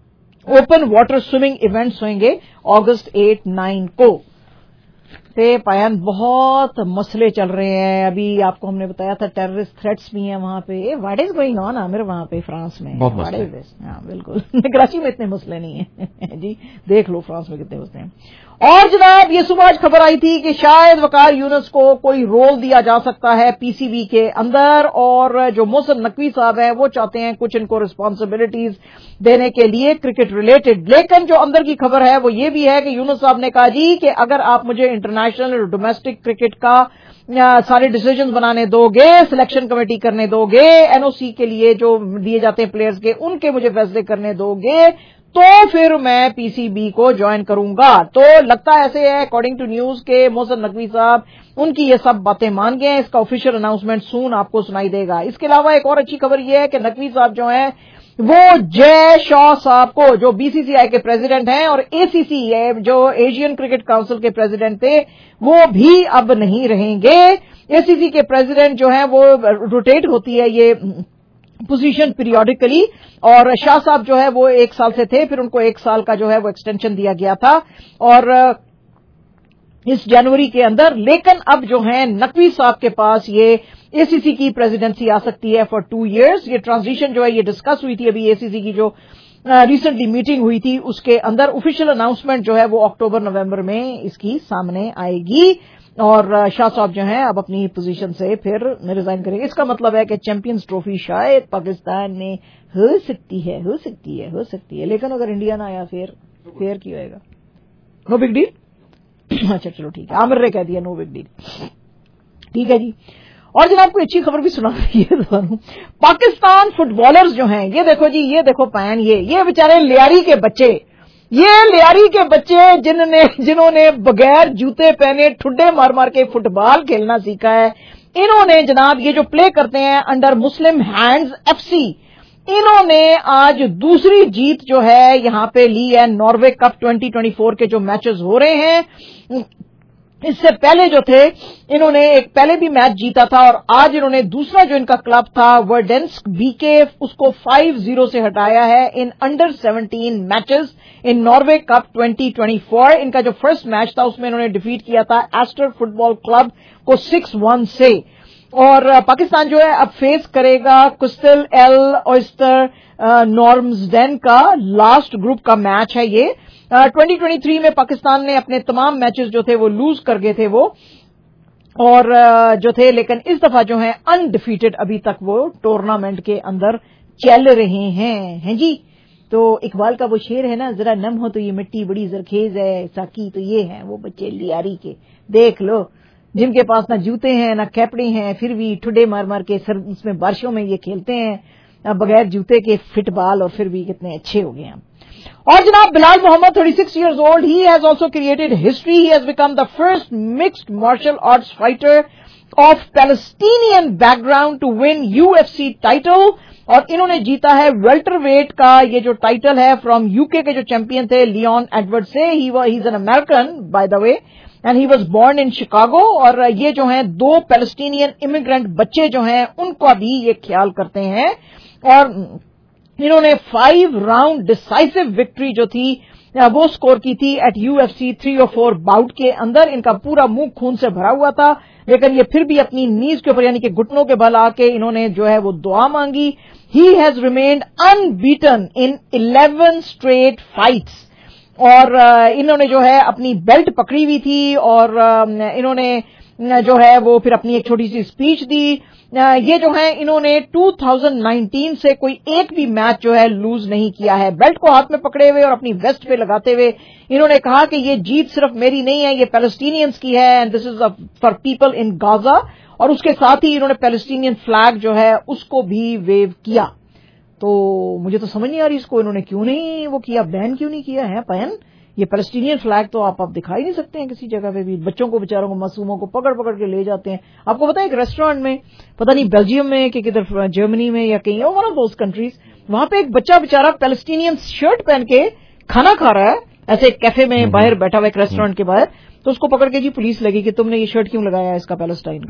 ओपन वाटर स्विमिंग इवेंट्स होंगे अगस्त एट नाइन को। ते पायन बहुत मसले चल रहे हैं। अभी आपको हमने बताया था टेररिस्ट थ्रेट्स भी हैं वहां पे। What is going on Aamir वहां पे फ्रांस में? What is this? हाँ बिल्कुल, कराची में इतने मसले नहीं है जी, देख लो फ्रांस में कितने मसले हैं। और जनाब ये सुबह आज खबर आई थी कि शायद वकार यूनुस को कोई रोल दिया जा सकता है पीसीबी के अंदर, और जो मोहसिन नकवी साहब हैं वो चाहते हैं कुछ इनको रिस्पांसिबिलिटीज देने के लिए क्रिकेट रिलेटेड। लेकिन जो अंदर की खबर है वो ये भी है कि यूनुस साहब ने कहा जी कि अगर आप मुझे इंटरनेशनल और डोमेस्टिक क्रिकेट का सारे डिसीजंस बनाने दोगे, सिलेक्शन कमेटी करने दोगे, एनओसी के लिए जो दिए जाते हैं प्लेयर्स के उनके मुझे फैसले करने दोगे, तो फिर मैं पीसीबी को ज्वाइन करूंगा। तो लगता ऐसे है अकॉर्डिंग टू न्यूज के मोहसिन नकवी साहब उनकी ये सब बातें मान गए हैं। इसका ऑफिशियल अनाउंसमेंट सून आपको सुनाई देगा। इसके अलावा एक और अच्छी खबर यह है कि नकवी साहब जो हैं वो जय शाह साहब को, जो बीसीसीआई के प्रेसिडेंट हैं और एसीसी जो एशियन क्रिकेट काउंसिल के प्रेसिडेंट थे, वो भी अब नहीं रहेंगे। एसीसी के प्रेसिडेंट जो है वो रोटेट होती है ये पोजीशन पीरियोडिकली, और शाह साहब जो है वो एक साल से थे, फिर उनको एक साल का जो है वो एक्सटेंशन दिया गया था और इस जनवरी के अंदर। लेकिन अब जो है नकवी साहब के पास ये एसीसी की प्रेसिडेंसी आ सकती है फॉर टू इयर्स। ये ट्रांजिशन जो है ये डिस्कस हुई थी अभी एसीसी की जो रिसेंटली मीटिंग हुई थी उसके अंदर। ऑफिशियल अनाउंसमेंट जो है वो अक्टूबर नवंबर में इसकी सामने आएगी, और शाह साहब जो हैं अब अपनी पोजीशन से फिर रिजाइन करेंगे। इसका मतलब है कि चैंपियंस ट्रॉफी शायद पाकिस्तान में हो सकती है हो सकती है हो सकती है लेकिन अगर इंडिया ना आया फिर फिर क्या होएगा? No big deal. अच्छा चलो ठीक है, आमिर ने कह दिया नो बिग डील, ठीक है जी। और जनाब कोई अच्छी खबर भी सुना रही है। पाकिस्तान फुटबॉलर्स जो हैं, ये देखो जी, ये देखो पैन, ये ये बेचारे लियारी के बच्चे, ये लियारी के बच्चे जिन्होंने जिन्होंने बगैर जूते पहने ठुड्डे मार मार के फुटबॉल खेलना सीखा है, इन्होंने जनाब ये जो प्ले करते हैं अंडर मुस्लिम हैंड्स एफसी, इन्होंने आज दूसरी जीत जो है यहां पे ली है। Norway cup twenty twenty four के जो मैचेस हो रहे हैं, इससे पहले जो थे इन्होंने एक पहले भी मैच जीता था, और आज इन्होंने दूसरा जो इनका क्लब था वर्डेंस्क बीके, उसको फाइव जीरो से हटाया है in under seventeen matches in Norway cup twenty twenty four. इनका जो फर्स्ट मैच था उसमें इन्होंने डिफीट किया था एस्टर फुटबॉल क्लब को सिक्स वन से। और पाकिस्तान जो है अब फेस करेगा क्रिस्टल एल ऑयस्टर नॉर्म्सडेन का, लास्ट ग्रुप का मैच है ये। ट्वेंटी ट्वेंटी थ्री में पाकिस्तान ने अपने तमाम मैचेस जो थे वो लूज कर गए थे वो, और uh, जो थे, लेकिन इस दफा जो है अनडिफीटेड अभी तक वो टूर्नामेंट के अंदर चल रहे हैं हैं जी। تو اقبال کا وہ شعر ہے نا، ذرا نم ہو تو یہ مٹی بڑی زرخیز ہے، ساکی تو یہ ہیں وہ بچے لیاری کے، دیکھ لو جن کے پاس نہ جوتے ہیں نہ کیپڑے ہیں، پھر بھی ٹھڈے مار مار کے سر اس میں بارشوں میں یہ کھیلتے ہیں بغیر جوتے کے فٹ بال، اور پھر بھی کتنے اچھے ہو گئے ہیں. اور جناب بلال محمد thirty-six years old, he has also created history. He has become the first mixed martial arts fighter of Palestinian background to win U F C title. اور انہوں نے جیتا ہے ویلٹر ویٹ کا یہ جو ٹائٹل ہے فرام یو کے کے جو چیمپئن تھے لیون ایڈورڈ سے. He is an American by the way and he was born in Chicago. اور یہ جو ہیں دو پیلسٹینین امیگرینٹ بچے جو ہیں ان کا بھی یہ خیال کرتے ہیں. اور انہوں نے فائیو راؤنڈ ڈسائسو وکٹری جو تھی وہ سکور کی تھی at U F C three اور فور باؤٹ کے اندر. ان کا پورا منہ خون سے بھرا ہوا تھا، لیکن یہ پھر بھی اپنی نیز کے اوپر یعنی کہ گھٹنوں کے بل آ کے انہوں نے جو ہے وہ دعا مانگی. He has remained unbeaten in eleven street fights. اور انہوں نے جو ہے اپنی بیلٹ پکڑی ہوئی تھی اور انہوں نے جو ہے وہ پھر اپنی ایک چھوٹی سی اسپیچ دی. یہ جو ہے انہوں نے ٹو تھاؤزینڈ نائنٹین سے کوئی ایک بھی میچ جو ہے لوز نہیں کیا ہے. بیلٹ کو ہاتھ میں پکڑے ہوئے اور اپنی ویسٹ پہ لگاتے ہوئے انہوں نے کہا کہ یہ جیت صرف میری نہیں ہے، یہ پیلسٹینینز کی ہے and this is for people in Gaza. اور اس کے ساتھ ہی انہوں نے پیلسٹینین فلیگ جو ہے اس کو بھی ویو کیا. تو مجھے تو سمجھ نہیں آ رہی اس کو انہوں نے کیوں نہیں وہ کیا، بین کیوں نہیں کیا ہے پین. یہ پیلسٹینین فلیگ تو آپ آپ دکھا ہی نہیں سکتے ہیں کسی جگہ پہ بھی. بچوں کو بیچاروں کو معصوموں کو پکڑ پکڑ کے لے جاتے ہیں. آپ کو پتا ہے ایک ریسٹورینٹ میں پتہ نہیں بیلجیم میں کہ کدھر جرمنی میں یا کہیں ون آف دوز کنٹریز، وہاں پہ ایک بچہ بیچارہ پیلسٹینین شرٹ پہن کے کھانا کھا رہا ہے ایسے ایک کیفے میں باہر بیٹھا ہوا ایک ریسٹورینٹ کے باہر. تو اس کو پکڑ کے جی پولیس لگی کہ تم نے یہ شرٹ کیوں لگایا ہے اس کا پیلسٹائن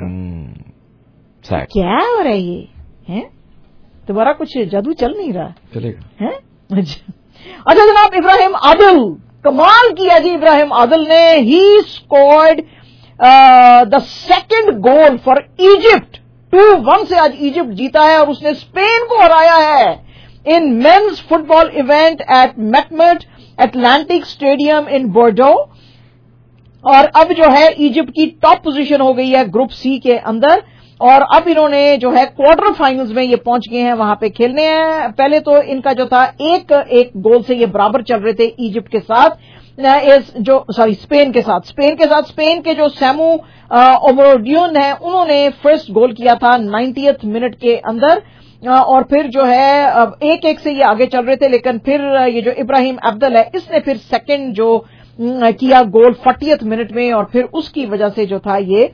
کا. کیا ہو رہا ہے یہ؟ تمہارا کچھ جادو چل نہیں رہا چلے گا. اچھا جناب ابراہیم عادل کمال کیا جی. ابراہیم عادل نے he scored the second goal for Egypt. Two one سے آج ایجپٹ جیتا ہے اور اس نے اسپین کو ہرایا ہے in men's football event at Matmut Atlantique stadium in Bordeaux. اور اب جو ہے ایجپٹ کی ٹاپ پوزیشن ہو گئی ہے گروپ سی کے اندر. اور اب انہوں نے جو ہے کوارٹر فائنلز میں یہ پہنچ گئے ہیں، وہاں پہ کھیلنے ہیں. پہلے تو ان کا جو تھا ایک ایک گول سے یہ برابر چل رہے تھے ایجپٹ کے ساتھ جو سوری اسپین کے ساتھ اسپین کے ساتھ اسپین کے جو سیمو اومروڈیون ہیں انہوں نے فرسٹ گول کیا تھا نائنٹیتھ منٹ کے اندر. اور پھر جو ہے ایک ایک سے یہ آگے چل رہے تھے، لیکن پھر یہ جو ابراہیم عبدل ہے اس نے پھر سیکنڈ جو کیا گول فورٹیتھ منٹ میں، اور پھر اس کی وجہ سے جو تھا یہ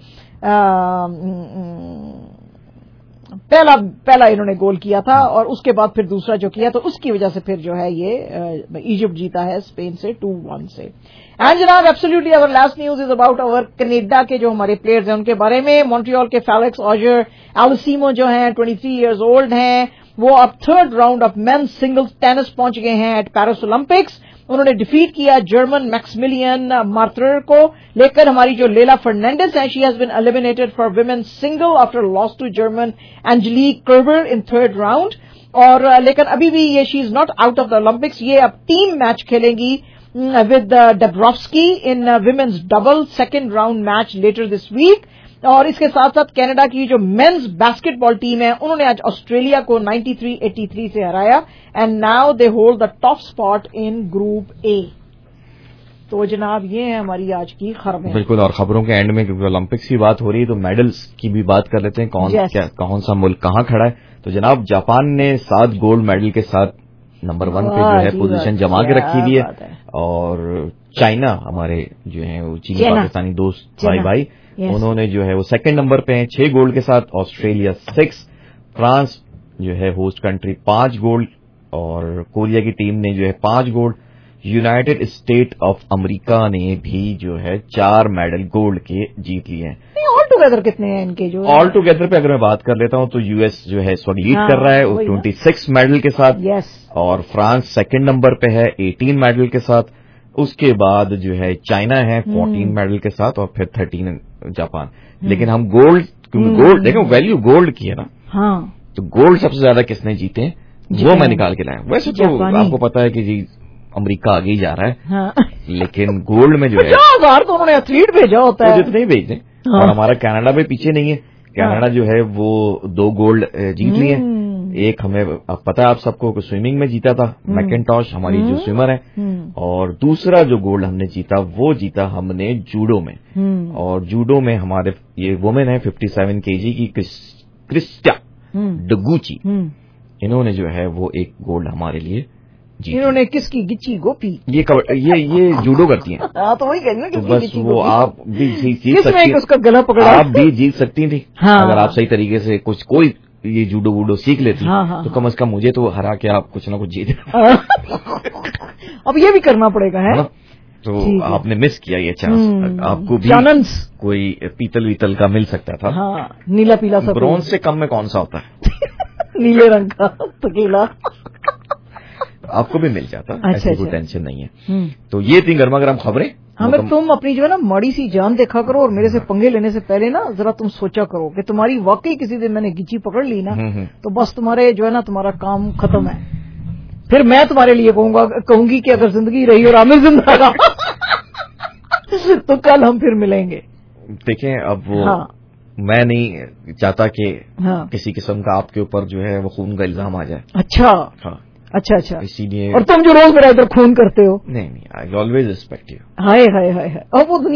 پہلا پہلا انہوں نے گول کیا تھا اور اس کے بعد پھر دوسرا جو کیا تو اس کی وجہ سے پھر جو ہے یہ ایجپٹ جیتا ہے اسپین سے ٹو ون سے. اینڈ جناب ایبسلیوٹلی اور لاسٹ نیوز از اباؤٹ اور کینیڈا کے جو ہمارے پلیئرز ہیں ان کے بارے میں. مونٹریال کے فیلکس آجر ایلسیمو جو ہیں ٹوئنٹی تھری ایئرز اولڈ ہیں، وہ اب third round of men's singles tennis پہنچ گئے ہیں ایٹ پیرس اولمپکس. انہوں نے ڈیفیٹ کیا جرمن میکسملین مارتر کو. لیکن ہماری جو لیلا فرنینڈس ہیں she has been eliminated for women single after loss to German Angelique Kerber in third round. اور لیکن ابھی بھی یہ she is not out of the Olympics. یہ اب ٹیم میچ کھیلیں گی with Dabrowski in women's double second round match later this week. اور اس کے ساتھ ساتھ کینیڈا کی جو مینز باسکٹ بال ٹیم ہے انہوں نے آج آسٹریلیا کو نائنٹی تھری ایٹی تھری سے ہرایا and now they hold the top spot in group A. تو جناب یہ ہے ہماری آج کی خبریں. بالکل. اور خبروں کے اینڈ میں کیونکہ اولمپکس کی بات ہو رہی ہے تو میڈلز کی بھی بات کر لیتے ہیں. کون yes. کیا کون سا ملک کہاں کھڑا ہے. تو جناب جاپان نے سات گولڈ میڈل کے ساتھ نمبر ون پہ جو ہے پوزیشن جما کے رکھی ہوئی ہے. اور چائنا ہمارے جو ہیں وہ چینی پاکستانی دوست بھائی بھائی Yes. انہوں نے جو ہے وہ سیکنڈ نمبر پہ ہیں چھ گولڈ کے ساتھ. آسٹریلیا سکس، فرانس جو ہے ہوسٹ کنٹری پانچ گولڈ، اور کوریا کی ٹیم نے جو ہے پانچ gold. United State of America نے بھی جو ہے چار میڈل گولڈ کے جیت لیے ہیں. آل ٹوگیدر کتنے ہیں ان کے جو آل ٹوگیدر پہ اگر میں بات کر لیتا ہوں تو یو ایس جو ہے اس وقت لیڈ کر رہا ہے ٹوئنٹی سکس میڈل کے ساتھ. yes. اور فرانس سیکنڈ نمبر پہ ہے ایٹین میڈل کے ساتھ. اس کے بعد جو ہے چائنا ہے فورٹین میڈل کے ساتھ، اور پھر تھرٹین جاپان. لیکن ہم گولڈ کیونکہ گولڈ دیکھو ویلیو گولڈ کی ہے نا، ہاں تو گولڈ سب سے زیادہ کس نے جیتے ہیں وہ میں نکال کے لایا. ویسے تو آپ کو پتا ہے کہ جی امریکہ آگے ہی جا رہا ہے، لیکن گولڈ میں جو ہے ہزار تو انہوں نے ایتھلیٹ بھیجا ہوتا ہے جتنے ہی بھیجتے. اور ہمارا کینیڈا بھی پیچھے نہیں ہے. کینیڈا جو ہے وہ دو گولڈ جیت لیے. एक हमें अब पता है आप सबको कि स्विमिंग में जीता था मैकिंटॉश हमारी जो स्विमर है, और दूसरा जो गोल्ड हमने जीता वो जीता हमने जूडो में, और जूडो में हमारे ये वुमेन है फिफ्टी सेवन केजी की क्रिस्टा डगुची, इन्होंने जो है वो एक गोल्ड हमारे लिए जी। इन्होंने किसकी गिच्ची गोपी ये कवर, ये ये जूडो करती हैं। हाँ तो वही कहना तो बस वो आप भी जीत जीत सकती थी, उसका गला पकड़ा आप भी जीत सकती थी। हाँ। अगर आप सही तरीके से कुछ कोई ये जूडो वूडो सीख लेती हाँ, हाँ, तो कम अज कम मुझे तो हरा के आप कुछ ना कुछ जीत। अब ये भी करना पड़ेगा है तो आपने मिस किया ये चांस, आपको भी कोई पीतल वीतल का मिल सकता था। हाँ, नीला पीला सब। ब्रॉन्ज से कम में कौन सा होता है? नीले रंग का तकीला आपको भी मिल जाता। अच्छा, ऐसी अच्छा। कोई टेंशन नहीं है। तो ये थी गर्मा गर्म खबरें। हमें तुम अपनी जो है ना माड़ी सी जान देखा करो, और मेरे से पंगे लेने से पहले ना जरा तुम सोचा करो कि तुम्हारी वाकई किसी दिन मैंने गिच्ची पकड़ ली ना तो बस तुम्हारे जो है ना तुम्हारा काम खत्म है। फिर मैं तुम्हारे लिए कहूंगा कहूंगी कि अगर जिंदगी रही और आमिर जिंदा रहा तो कल हम फिर मिलेंगे। देखें अब वो हाँ। मैं नहीं चाहता कि हाँ। किसी किस्म का आपके ऊपर जो है वो खून का इल्जाम आ जाए। अच्छा हाँ। अच्छा अच्छा, इसीलिए। और तुम जो रोज मेरा इधर खून करते हो। नहीं नहीं, I always respect you. Hi hi hi hi, अब वो